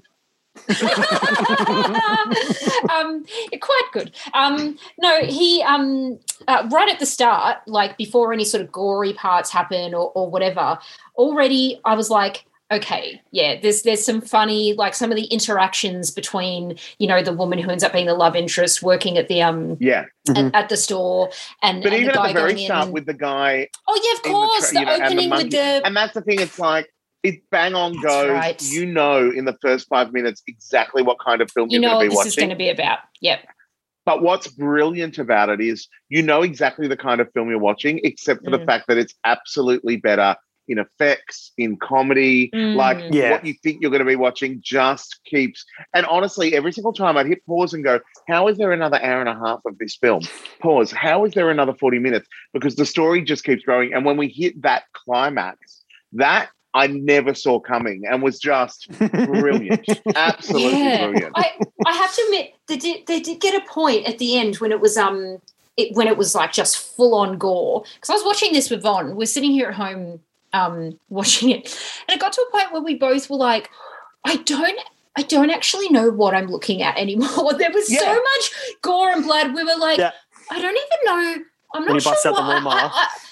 Quite good. No, he right at the start, like before any sort of gory parts happen or whatever, already I was like, okay, yeah, there's some funny, like some of the interactions between, you know, the woman who ends up being the love interest working at the at the store, and but and even the guy at the very going start in. with the guy. Oh yeah, of course, the opening with the. And that's the thing. It's like it bang on goes. Right. You know, in the first 5 minutes exactly what kind of film You you're know going to what be this watching. is going to be about. Yep. But what's brilliant about it is you know exactly the kind of film you're watching, except for the fact that it's absolutely better in effects, in comedy. Like what you think you're going to be watching just keeps. And honestly, every single time I'd hit pause and go, how is there another hour and a half of this film? Pause. How is there another 40 minutes? Because the story just keeps growing. And when we hit that climax, that I never saw coming and was just brilliant. Absolutely brilliant. I have to admit, they did get a point at the end when it was when it was like just full on gore. Because I was watching this with Von. We're sitting here at home watching it, and it got to a point where we both were like, I don't actually know what I'm looking at anymore. There was so much gore and blood. We were like, I don't even know. I'm not sure what.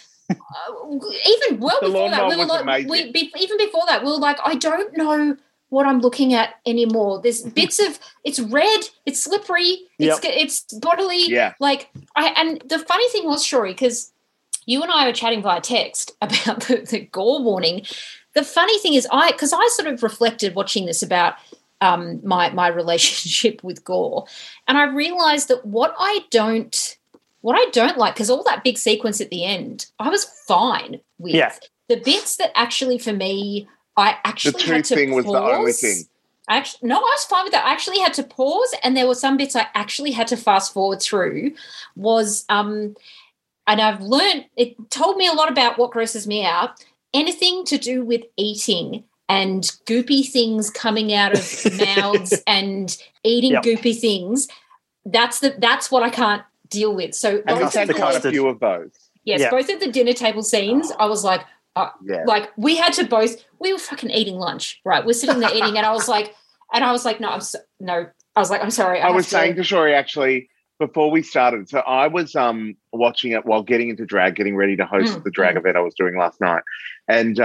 Even well before that, we were like, even before that, we were like, I don't know what I'm looking at anymore. There's bits of it's red, it's slippery, it's bodily. Like and the funny thing was, Shori, because you and I were chatting via text about the gore warning. The funny thing is, because I sort of reflected watching this about my relationship with gore, and I realised that what I don't like, because all that big sequence at the end, I was fine with. The bits that actually, for me, I actually had to pause. The 2 thing was the only thing. I was fine with that. I actually had to pause, and there were some bits I actually had to fast forward through. And I've learned, it told me a lot about what grosses me out. Anything to do with eating and goopy things coming out of mouths and eating goopy things, that's what I can't deal with. So and we've had quite a few of those. Yes, both of the dinner table scenes, I was like, like we were fucking eating lunch, right? We're sitting there eating, and I was like, no, I'm sorry. I was saying to Shori actually before we started. So I was watching it while getting into drag, getting ready to host the drag event I was doing last night, and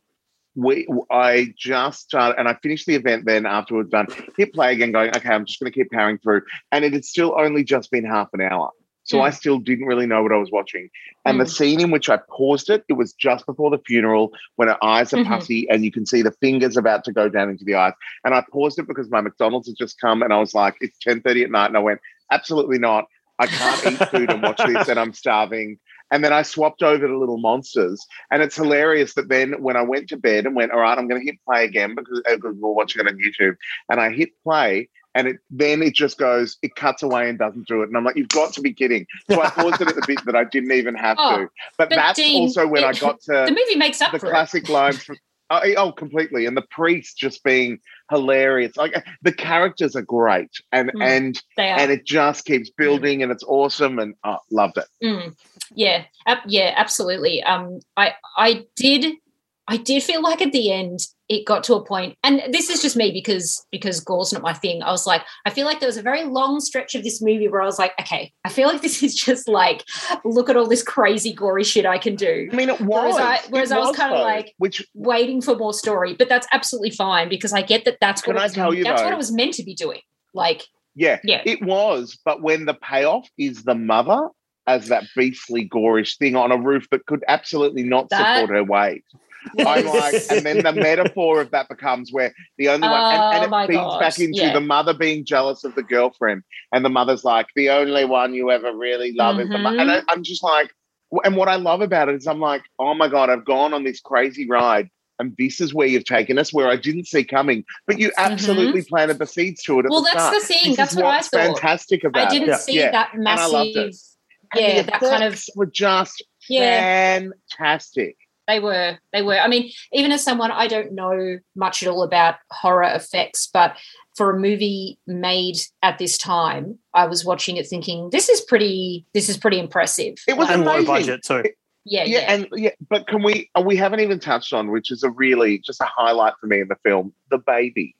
I just started, and I finished the event. Then after it was done, hit play again, going, okay, I'm just going to keep powering through, and it had still only just been half an hour. So I still didn't really know what I was watching. And the scene in which I paused it was just before the funeral when her eyes are puffy and you can see the fingers about to go down into the eyes. And I paused it because my McDonald's had just come and I was like, it's 10:30 at night. And I went, absolutely not. I can't eat food and watch this and I'm starving. And then I swapped over to Little Monsters. And it's hilarious that then when I went to bed and went, all right, I'm going to hit play again because we're watching it on YouTube. And I hit play. And it just goes, it cuts away and doesn't do it. And I'm like, you've got to be kidding. So I paused it at the bit that I didn't even have to. But that's Dean, also when I got to the movie makes up the for classic lines from completely. And the priest just being hilarious. Like the characters are great. And it just keeps building and it's awesome and loved it. Yeah, absolutely. I did feel like at the end it got to a point, and this is just me because gore's not my thing. I was like, I feel like there was a very long stretch of this movie where I was like, okay, I feel like this is just like, look at all this crazy gory shit I can do. I mean, it was. Whereas I was kind of like waiting for more story, but that's absolutely fine because I get that that's what it was meant to be doing. Like, yeah, it was. But when the payoff is the mother as that beastly gorish thing on a roof that could absolutely not support her weight. I'm like, and then the metaphor of that becomes where the only one, and it feeds back into the mother being jealous of the girlfriend, and the mother's like, the only one you ever really love is the mother. And I'm just like, and what I love about it is I'm like, oh my God, I've gone on this crazy ride and this is where you've taken us, where I didn't see coming, but you absolutely planted the seeds to it at the start. Well, that's the thing. That's what I thought. Fantastic about it. I didn't see that massive. And I loved it. Yeah, that kind of were just fantastic. They were. I mean, even as someone, I don't know much at all about horror effects, but for a movie made at this time, I was watching it thinking, this is pretty impressive. It was and amazing. low budget too. But we haven't even touched on, which is just a highlight for me in the film, the baby.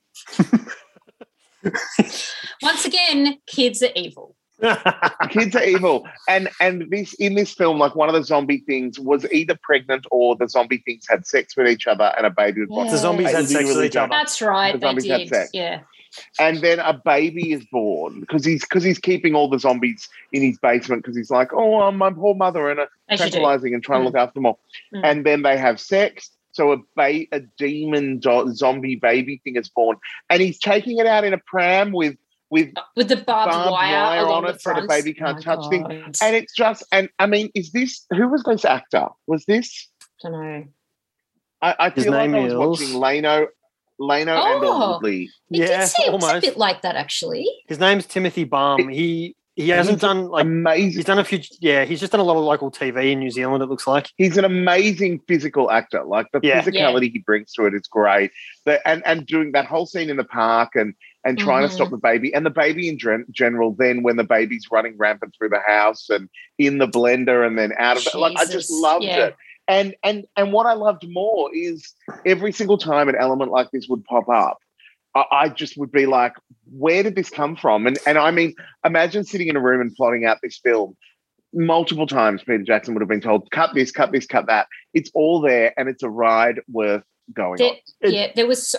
Once again, kids are evil. Kids are evil, and this in this film, like one of the zombie things was either pregnant or the zombie things had sex with each other, and a baby was born. The zombies had sex with each other. That's right. The zombies had sex. Yeah. And then a baby is born because he's keeping all the zombies in his basement because he's like, oh, my poor mother, and tranquilizing and trying to look after them all. And then they have sex. So a demon zombie baby thing is born, and he's taking it out in a pram with the barbed wire on it so the baby can't touch things. And it's just, and I mean, who was this actor? Was this? I don't know. I feel like I was watching Leno and Woodley. It seems a bit like that, actually. His name's Timothy Balm. He hasn't done amazing. He's done a few. Yeah, he's just done a lot of local TV in New Zealand. It looks like he's an amazing physical actor. Like the physicality he brings to it is great. And doing that whole scene in the park and trying to stop the baby, and the baby in general. Then when the baby's running rampant through the house and in the blender and then out of it, like I just loved it. And what I loved more is every single time an element like this would pop up, I just would be like, where did this come from? And I mean, imagine sitting in a room and plotting out this film. Multiple times Peter Jackson would have been told, cut this, cut this, cut that. It's all there, and it's a ride worth going on. There was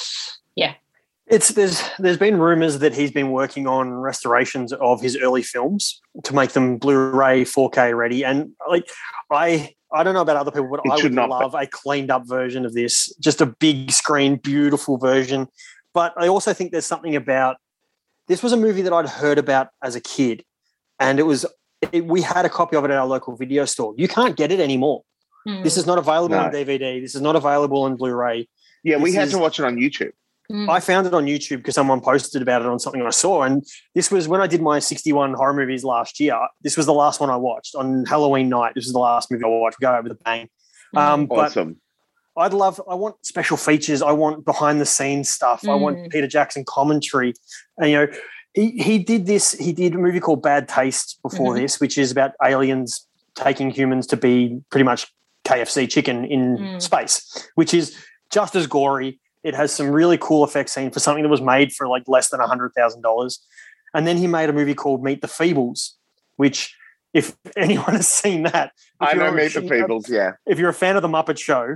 There's been rumours that he's been working on restorations of his early films to make them Blu-ray 4K ready. And I don't know about other people, but I would love a cleaned up version of this, just a big screen, beautiful version. But I also think there's something about this was a movie that I'd heard about as a kid, and we had a copy of it at our local video store. You can't get it anymore. This is not available on DVD. This is not available on Blu-ray. Yeah, we had to watch it on YouTube. I found it on YouTube because someone posted about it on something I saw. And this was when I did my 61 horror movies last year. This was the last one I watched on Halloween night. This was the last movie I watched. Go over the bang. Awesome. But I want special features. I want behind the scenes stuff. I want Peter Jackson commentary. And, he did this. He did a movie called Bad Taste before this, which is about aliens taking humans to be pretty much KFC chicken in space, which is just as gory. It has some really cool effects seen for something that was made for like less than $100,000. And then he made a movie called Meet the Feebles, which if anyone has seen that. I know Meet the Feebles, yeah. If you're a fan of The Muppet Show,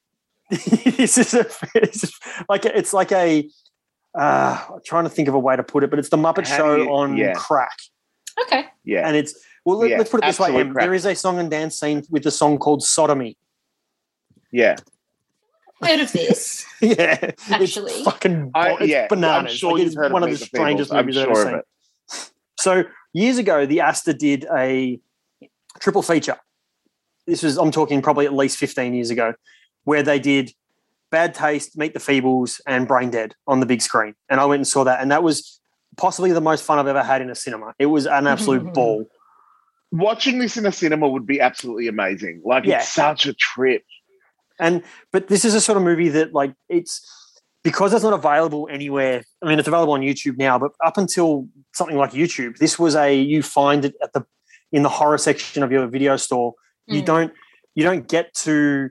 I'm trying to think of a way to put it, but it's The Muppet Show on crack. Okay. Yeah. And let's put it this way, Em. There is a song and dance scene with a song called Sodomy. Yeah. Heard of this? Yeah, actually, it's fucking it's bananas. I'm sure it's one of the strangest movies I've ever seen. So years ago, the Astor did a triple feature. I'm talking probably at least 15 years ago, where they did Bad Taste, Meet the Feebles, and Brain Dead on the big screen. And I went and saw that, and that was possibly the most fun I've ever had in a cinema. It was an absolute ball. Watching this in a cinema would be absolutely amazing. It's such a trip. But this is a sort of movie that, it's because it's not available anywhere. I mean, it's available on YouTube now, but up until something like YouTube, this was you find it in the horror section of your video store. You don't get to,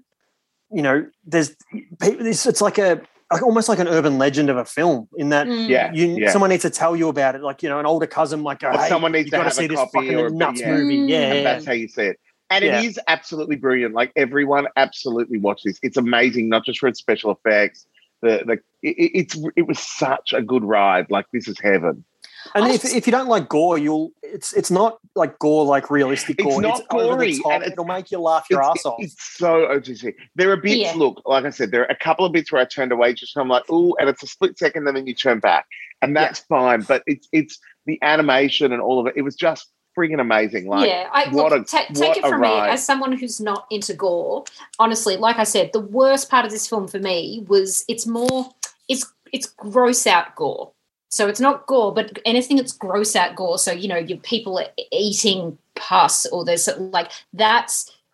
it's like almost like an urban legend of a film in that someone needs to tell you about it. An older cousin might go, hey, someone needs to have see a copy this fucking nuts movie. Yeah. And that's how you see it. And it is absolutely brilliant. Everyone absolutely watch this. It's amazing, not just for its special effects. It was such a good ride. This is heaven. And if you don't like gore, it's not like gore like realistic gore. It's not gory, and it'll make you laugh your ass off. It's so OTC. There are bits. Look, like I said, there are a couple of bits where I turned away just from ooh, and it's a split second, and then you turn back, and that's fine. But it's the animation and all of it. It was just freaking amazing. Like, take it from me ride. as someone who's not into gore. Honestly, like I said, the worst part of this film for me was it's gross out gore. So it's not gore, but anything that's gross out gore. So, you know, your people are eating pus, or there's like that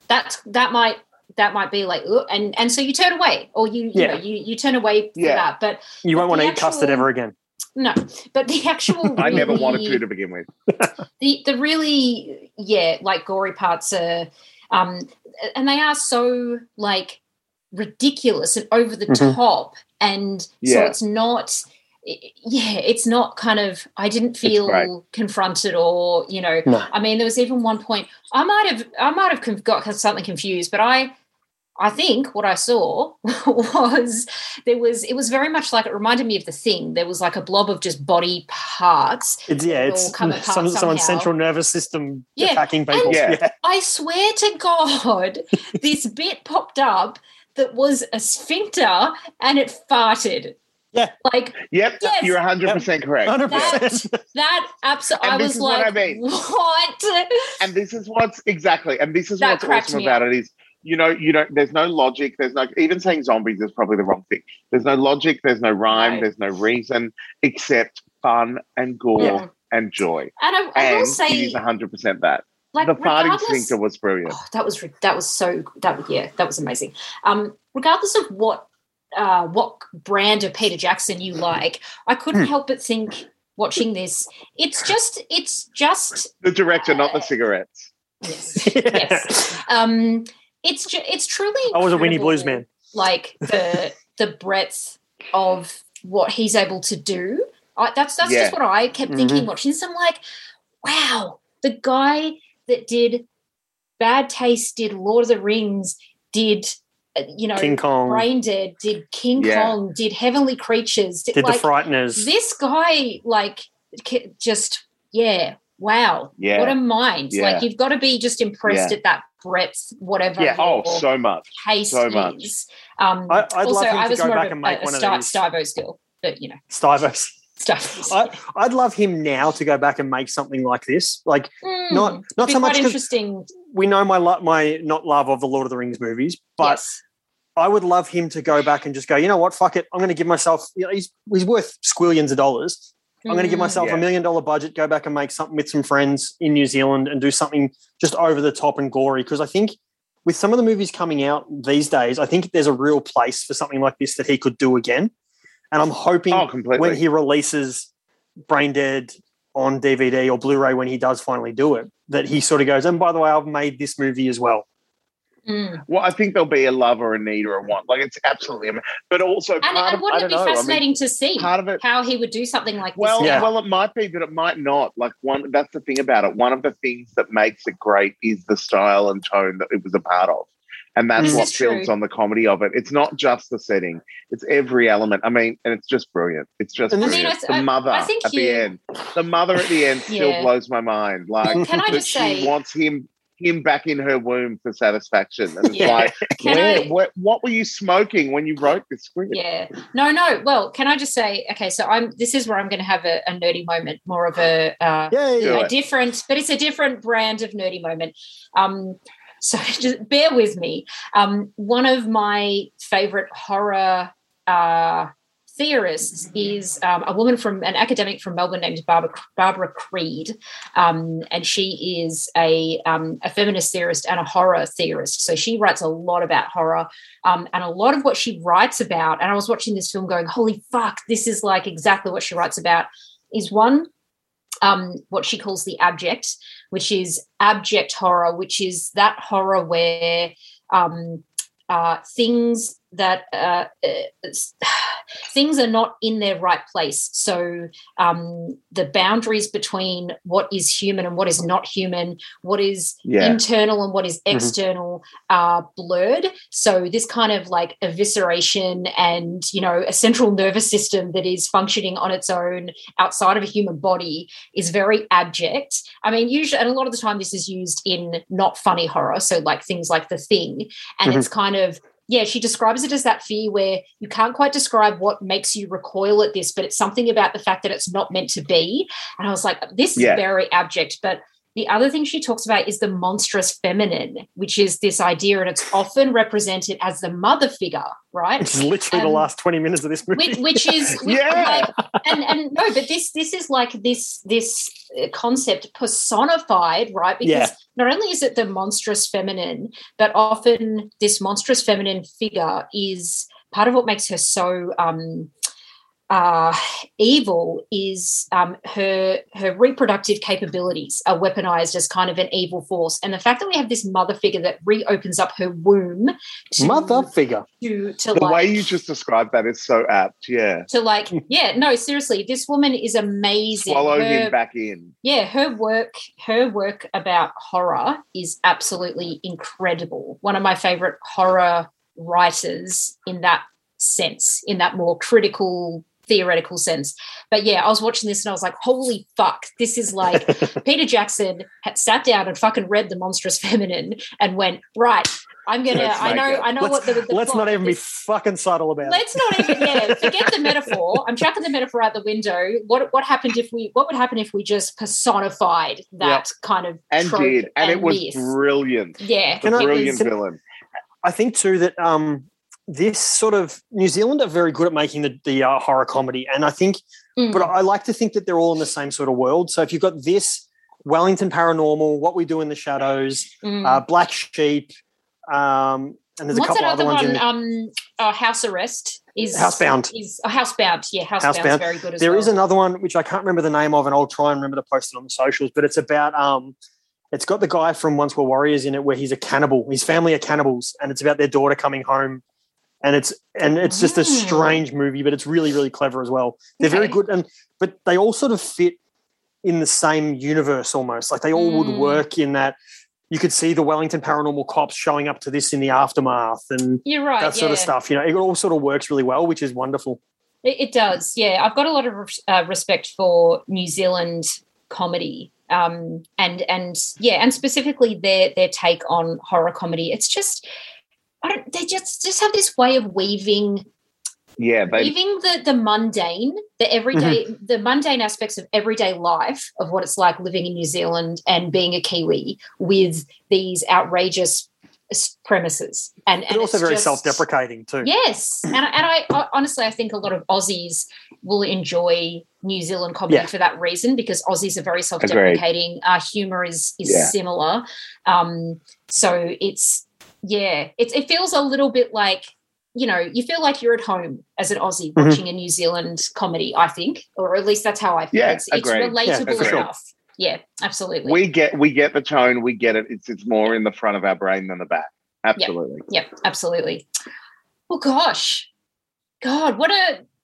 might be like, ugh, and so you turn away, or you turn away from that. But you won't want to eat custard ever again. No, but the actual I never wanted to begin with. the really like gory parts are and they are so like ridiculous and over the top, and so it's not kind of, I didn't feel confronted or, you know, I mean, there was even one point I might have got something confused, but I think what I saw was it was very much like, it reminded me of The Thing. There was like a blob of just body parts. It's someone's central nervous system attacking people. I swear to God, this bit popped up that was a sphincter and it farted. Yeah. Like, yep. Yes. You're 100% correct. 100%. That absolutely. I was like, what? And this is what's awesome about it is, you know, there's no logic. There's no, even saying zombies is probably the wrong thing. There's no logic. There's no rhyme. There's no reason except fun and gore and joy. And I will say, it is 100% that. Like, the farting sphincter was brilliant. Oh, that was amazing. Regardless of what brand of Peter Jackson you like, I couldn't help but think, watching this, it's just the director, not the cigarettes. Yes. It's truly I was a Winnie Blues man. Like the breadth of what he's able to do. That's just what I kept thinking watching this. I'm like, wow, the guy that did Bad Taste, did Lord of the Rings, did King Kong, Brain Dead, did King Kong, did Heavenly Creatures, did like, The Frighteners. This guy, like, just wow, what a mind! Like, you've got to be just impressed at that breadth, whatever. Yeah, so much, taste so much. Is. I'd love him to go back and make one of these. Stivo's girl, but you know, Stivo's. I'd love him now to go back and make something like this. Like, not so much interesting. We know my not love of the Lord of the Rings movies, but I would love him to go back and just go, you know what, fuck it, I'm going to give myself, you know, he's worth squillions of dollars. I'm going to give myself $1 million budget, go back and make something with some friends in New Zealand and do something just over the top and gory. Because I think with some of the movies coming out these days, I think there's a real place for something like this that he could do again. And I'm hoping when he releases Brain Dead on DVD or Blu-ray, when he does finally do it, that he sort of goes, and by the way, I've made this movie as well. Well, I think there'll be a love or a need or a want. Like, it's absolutely, but also and wouldn't it be fascinating to see part of it, how he would do something like this? Well, it might be, but it might not. Like, that's the thing about it. One of the things that makes it great is the style and tone that it was a part of. And that's what builds on the comedy of it. It's not just the setting; it's every element. I mean, and it's just brilliant. It's just brilliant. The mother at the end still blows my mind. Like, can I just say, she wants him back in her womb for satisfaction, and it's like, what were you smoking when you wrote this script? Yeah, no. Well, can I just say, okay, so this is where I'm going to have a nerdy moment, more of a different, but it's a different brand of nerdy moment. So just bear with me. One of my favorite horror theorists is an academic from Melbourne named Barbara Creed, and she is a feminist theorist and a horror theorist. So she writes a lot about horror, and a lot of what she writes about, and I was watching this film going, holy fuck, this is like exactly what she writes about, is one, what she calls the abject, which is abject horror, which is that horror where things are not in their right place. So the boundaries between what is human and what is not human, what is internal and what is external are blurred. So this kind of like evisceration and, you know, a central nervous system that is functioning on its own outside of a human body is very abject. I mean, usually, and a lot of the time this is used in not funny horror. So like things like The Thing. And it's kind of, she describes it as that fear where you can't quite describe what makes you recoil at this, but it's something about the fact that it's not meant to be. And I was like, this is very abject. But the other thing she talks about is the monstrous feminine, which is this idea, and it's often represented as the mother figure, right? Which is literally the last 20 minutes of this movie. Which is yeah. And no, but this is like this concept personified, right? Because not only is it the monstrous feminine, but often this monstrous feminine figure is part of what makes her so evil is her reproductive capabilities are weaponized as kind of an evil force, and the fact that we have this mother figure that reopens up her womb to, the way you just described that is so apt. No, seriously, this woman is amazing. Swallow him back in. Her work about horror is absolutely incredible. One of my favorite horror writers in that sense, in that more critical theoretical sense. But I was watching this and I was like, holy fuck, this is like Peter Jackson had sat down and fucking read The Monstrous Feminine and went, right, I'm gonna I know what the let's not even be fucking subtle about let's not even forget the metaphor. I'm chucking the metaphor out the window. What would happen if we just personified that kind of and trope did and it was myth. Brilliant. Yeah. Brilliant villain. I think too that this sort of New Zealand are very good at making the horror comedy, and I think, but I like to think that they're all in the same sort of world. So if you've got this Wellington Paranormal, What We Do in the Shadows, Black Sheep, and there's what's a couple that other other ones one? in House Arrest is Housebound. Housebound. Yeah, Housebound's very good as well. There is another one which I can't remember the name of, and I'll try and remember to post it on the socials. But it's about it's got the guy from Once Were Warriors in it, where he's a cannibal. His family are cannibals, and it's about their daughter coming home. And it's just a strange movie, but it's really, really clever as well. They're very good, but they all sort of fit in the same universe almost. Like they all would work in that. You could see the Wellington Paranormal cops showing up to this in the aftermath, and you're right, that sort of stuff. It all sort of works really well, which is wonderful. It does, yeah. I've got a lot of respect for New Zealand comedy, and specifically their take on horror comedy. It's just. They just have this way of weaving the mundane, the everyday, the mundane aspects of everyday life of what it's like living in New Zealand and being a Kiwi with these outrageous premises. And also very self-deprecating too. Yes. And I honestly, I think a lot of Aussies will enjoy New Zealand comedy for that reason, because Aussies are very self-deprecating. Humour is similar. So it's, it feels a little bit like, you feel like you're at home as an Aussie watching a New Zealand comedy, I think, or at least that's how I feel. Yeah, it's relatable enough. Yeah, absolutely. We get the tone, we get it. It's more in the front of our brain than the back. Absolutely. Yep, absolutely. Oh gosh. God, what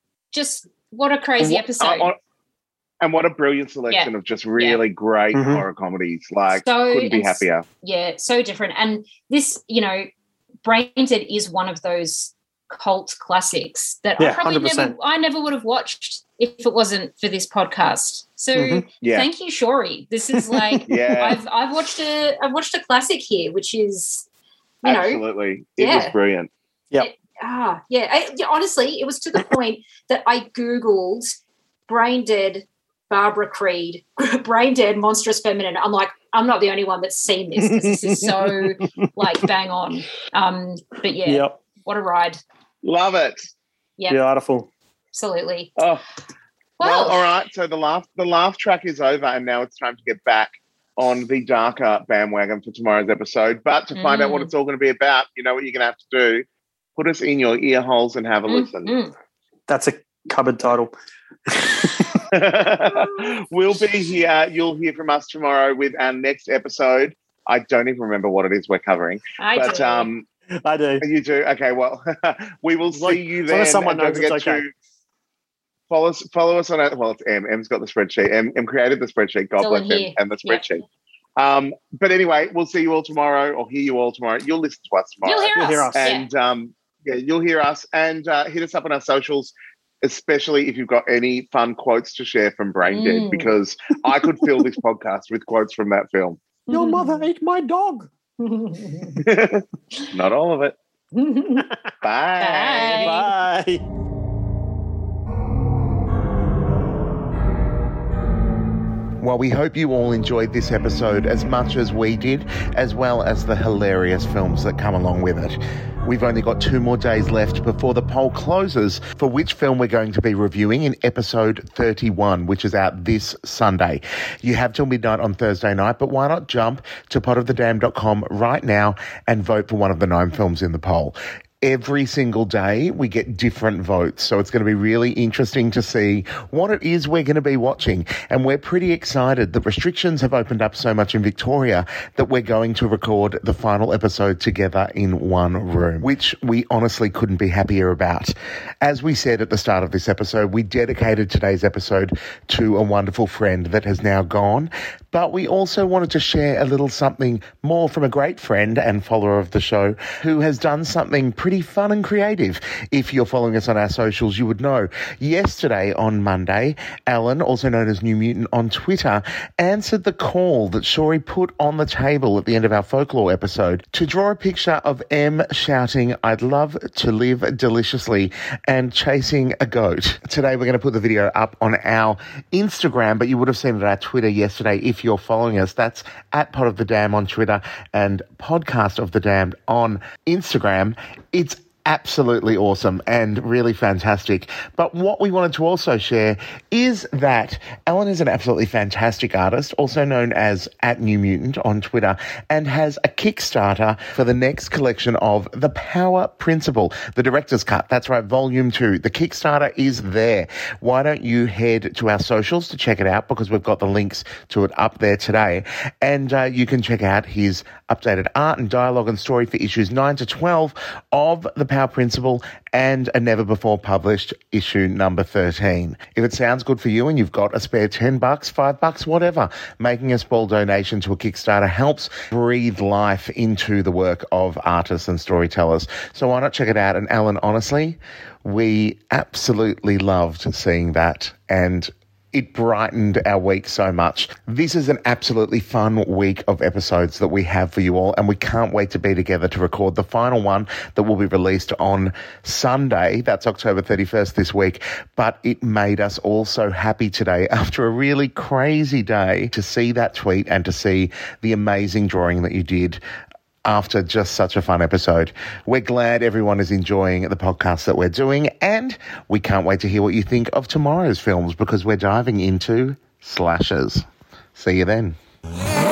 a crazy episode. And what a brilliant selection of just really great horror comedies. Like, couldn't be happier. Yeah, so different. And this, Brain Dead is one of those cult classics that I probably never would have watched if it wasn't for this podcast. So thank you, Shori. This is like I've watched a classic here, which is absolutely it was brilliant. Honestly, it was to the point that I Googled Brain Dead, Barbara Creed, Brain Dead, Monstrous Feminine. I'm like, I'm not the only one that's seen this because this is so like bang on. But what a ride. Love it. Yeah. Beautiful. Absolutely. Oh. Well, all right. So the laugh track is over, and now it's time to get back on the darker bandwagon for tomorrow's episode. But to find out what it's all going to be about, you know what you're going to have to do? Put us in your ear holes and have a listen. That's a cupboard title. We'll be here. You'll hear from us tomorrow with our next episode. I don't even remember what it is we're covering. I do. You do? Okay, well, we will see you then. Someone knows it's okay. Follow us on it's M. M's got the spreadsheet. M created the spreadsheet. God bless him and the spreadsheet. But anyway, we'll see you all tomorrow, or hear you all tomorrow. You'll listen to us tomorrow. You'll hear us. And you'll hear us. And hit us up on our socials, especially if you've got any fun quotes to share from Brain Dead, because I could fill this podcast with quotes from that film. Your mother ate my dog. Not all of it. Bye. Bye. Well, we hope you all enjoyed this episode as much as we did, as well as the hilarious films that come along with it. We've only got 2 more days left before the poll closes for which film we're going to be reviewing in episode 31, which is out this Sunday. You have till midnight on Thursday night, but why not jump to potofthedam.com right now and vote for one of the 9 films in the poll. Every single day we get different votes, so it's going to be really interesting to see what it is we're going to be watching. And we're pretty excited that restrictions have opened up so much in Victoria that we're going to record the final episode together in one room, which we honestly couldn't be happier about. As we said at the start of this episode, we dedicated today's episode to a wonderful friend that has now gone, but we also wanted to share a little something more from a great friend and follower of the show who has done something pretty fun and creative. If you're following us on our socials, you would know. Yesterday, on Monday, Alan, also known as New Mutant on Twitter, answered the call that Shori put on the table at the end of our folklore episode to draw a picture of M shouting, "I'd love to live deliciously," and chasing a goat. Today, we're going to put the video up on our Instagram, but you would have seen it at our Twitter yesterday if you're following us. That's at Pod of the Dam on Twitter and Podcast of the Damned on Instagram. It's absolutely awesome and really fantastic. But what we wanted to also share is that Alan is an absolutely fantastic artist, also known as at New Mutant on Twitter, and has a Kickstarter for the next collection of The Power Principle, the director's cut. That's right, Volume 2. The Kickstarter is there. Why don't you head to our socials to check it out, because we've got the links to it up there today. And you can check out his updated art and dialogue and story for issues 9 to 12 of The Power Principle and a never-before-published issue number 13. If it sounds good for you and you've got a spare $10, $5, whatever, making a small donation to a Kickstarter helps breathe life into the work of artists and storytellers. So why not check it out? And Alan, honestly, we absolutely loved seeing that, and it brightened our week so much. This is an absolutely fun week of episodes that we have for you all, and we can't wait to be together to record the final one that will be released on Sunday. That's October 31st this week. But it made us all so happy today, after a really crazy day, to see that tweet and to see the amazing drawing that you did after just such a fun episode. We're glad everyone is enjoying the podcast that we're doing, and we can't wait to hear what you think of tomorrow's films, because we're diving into slashers. See you then.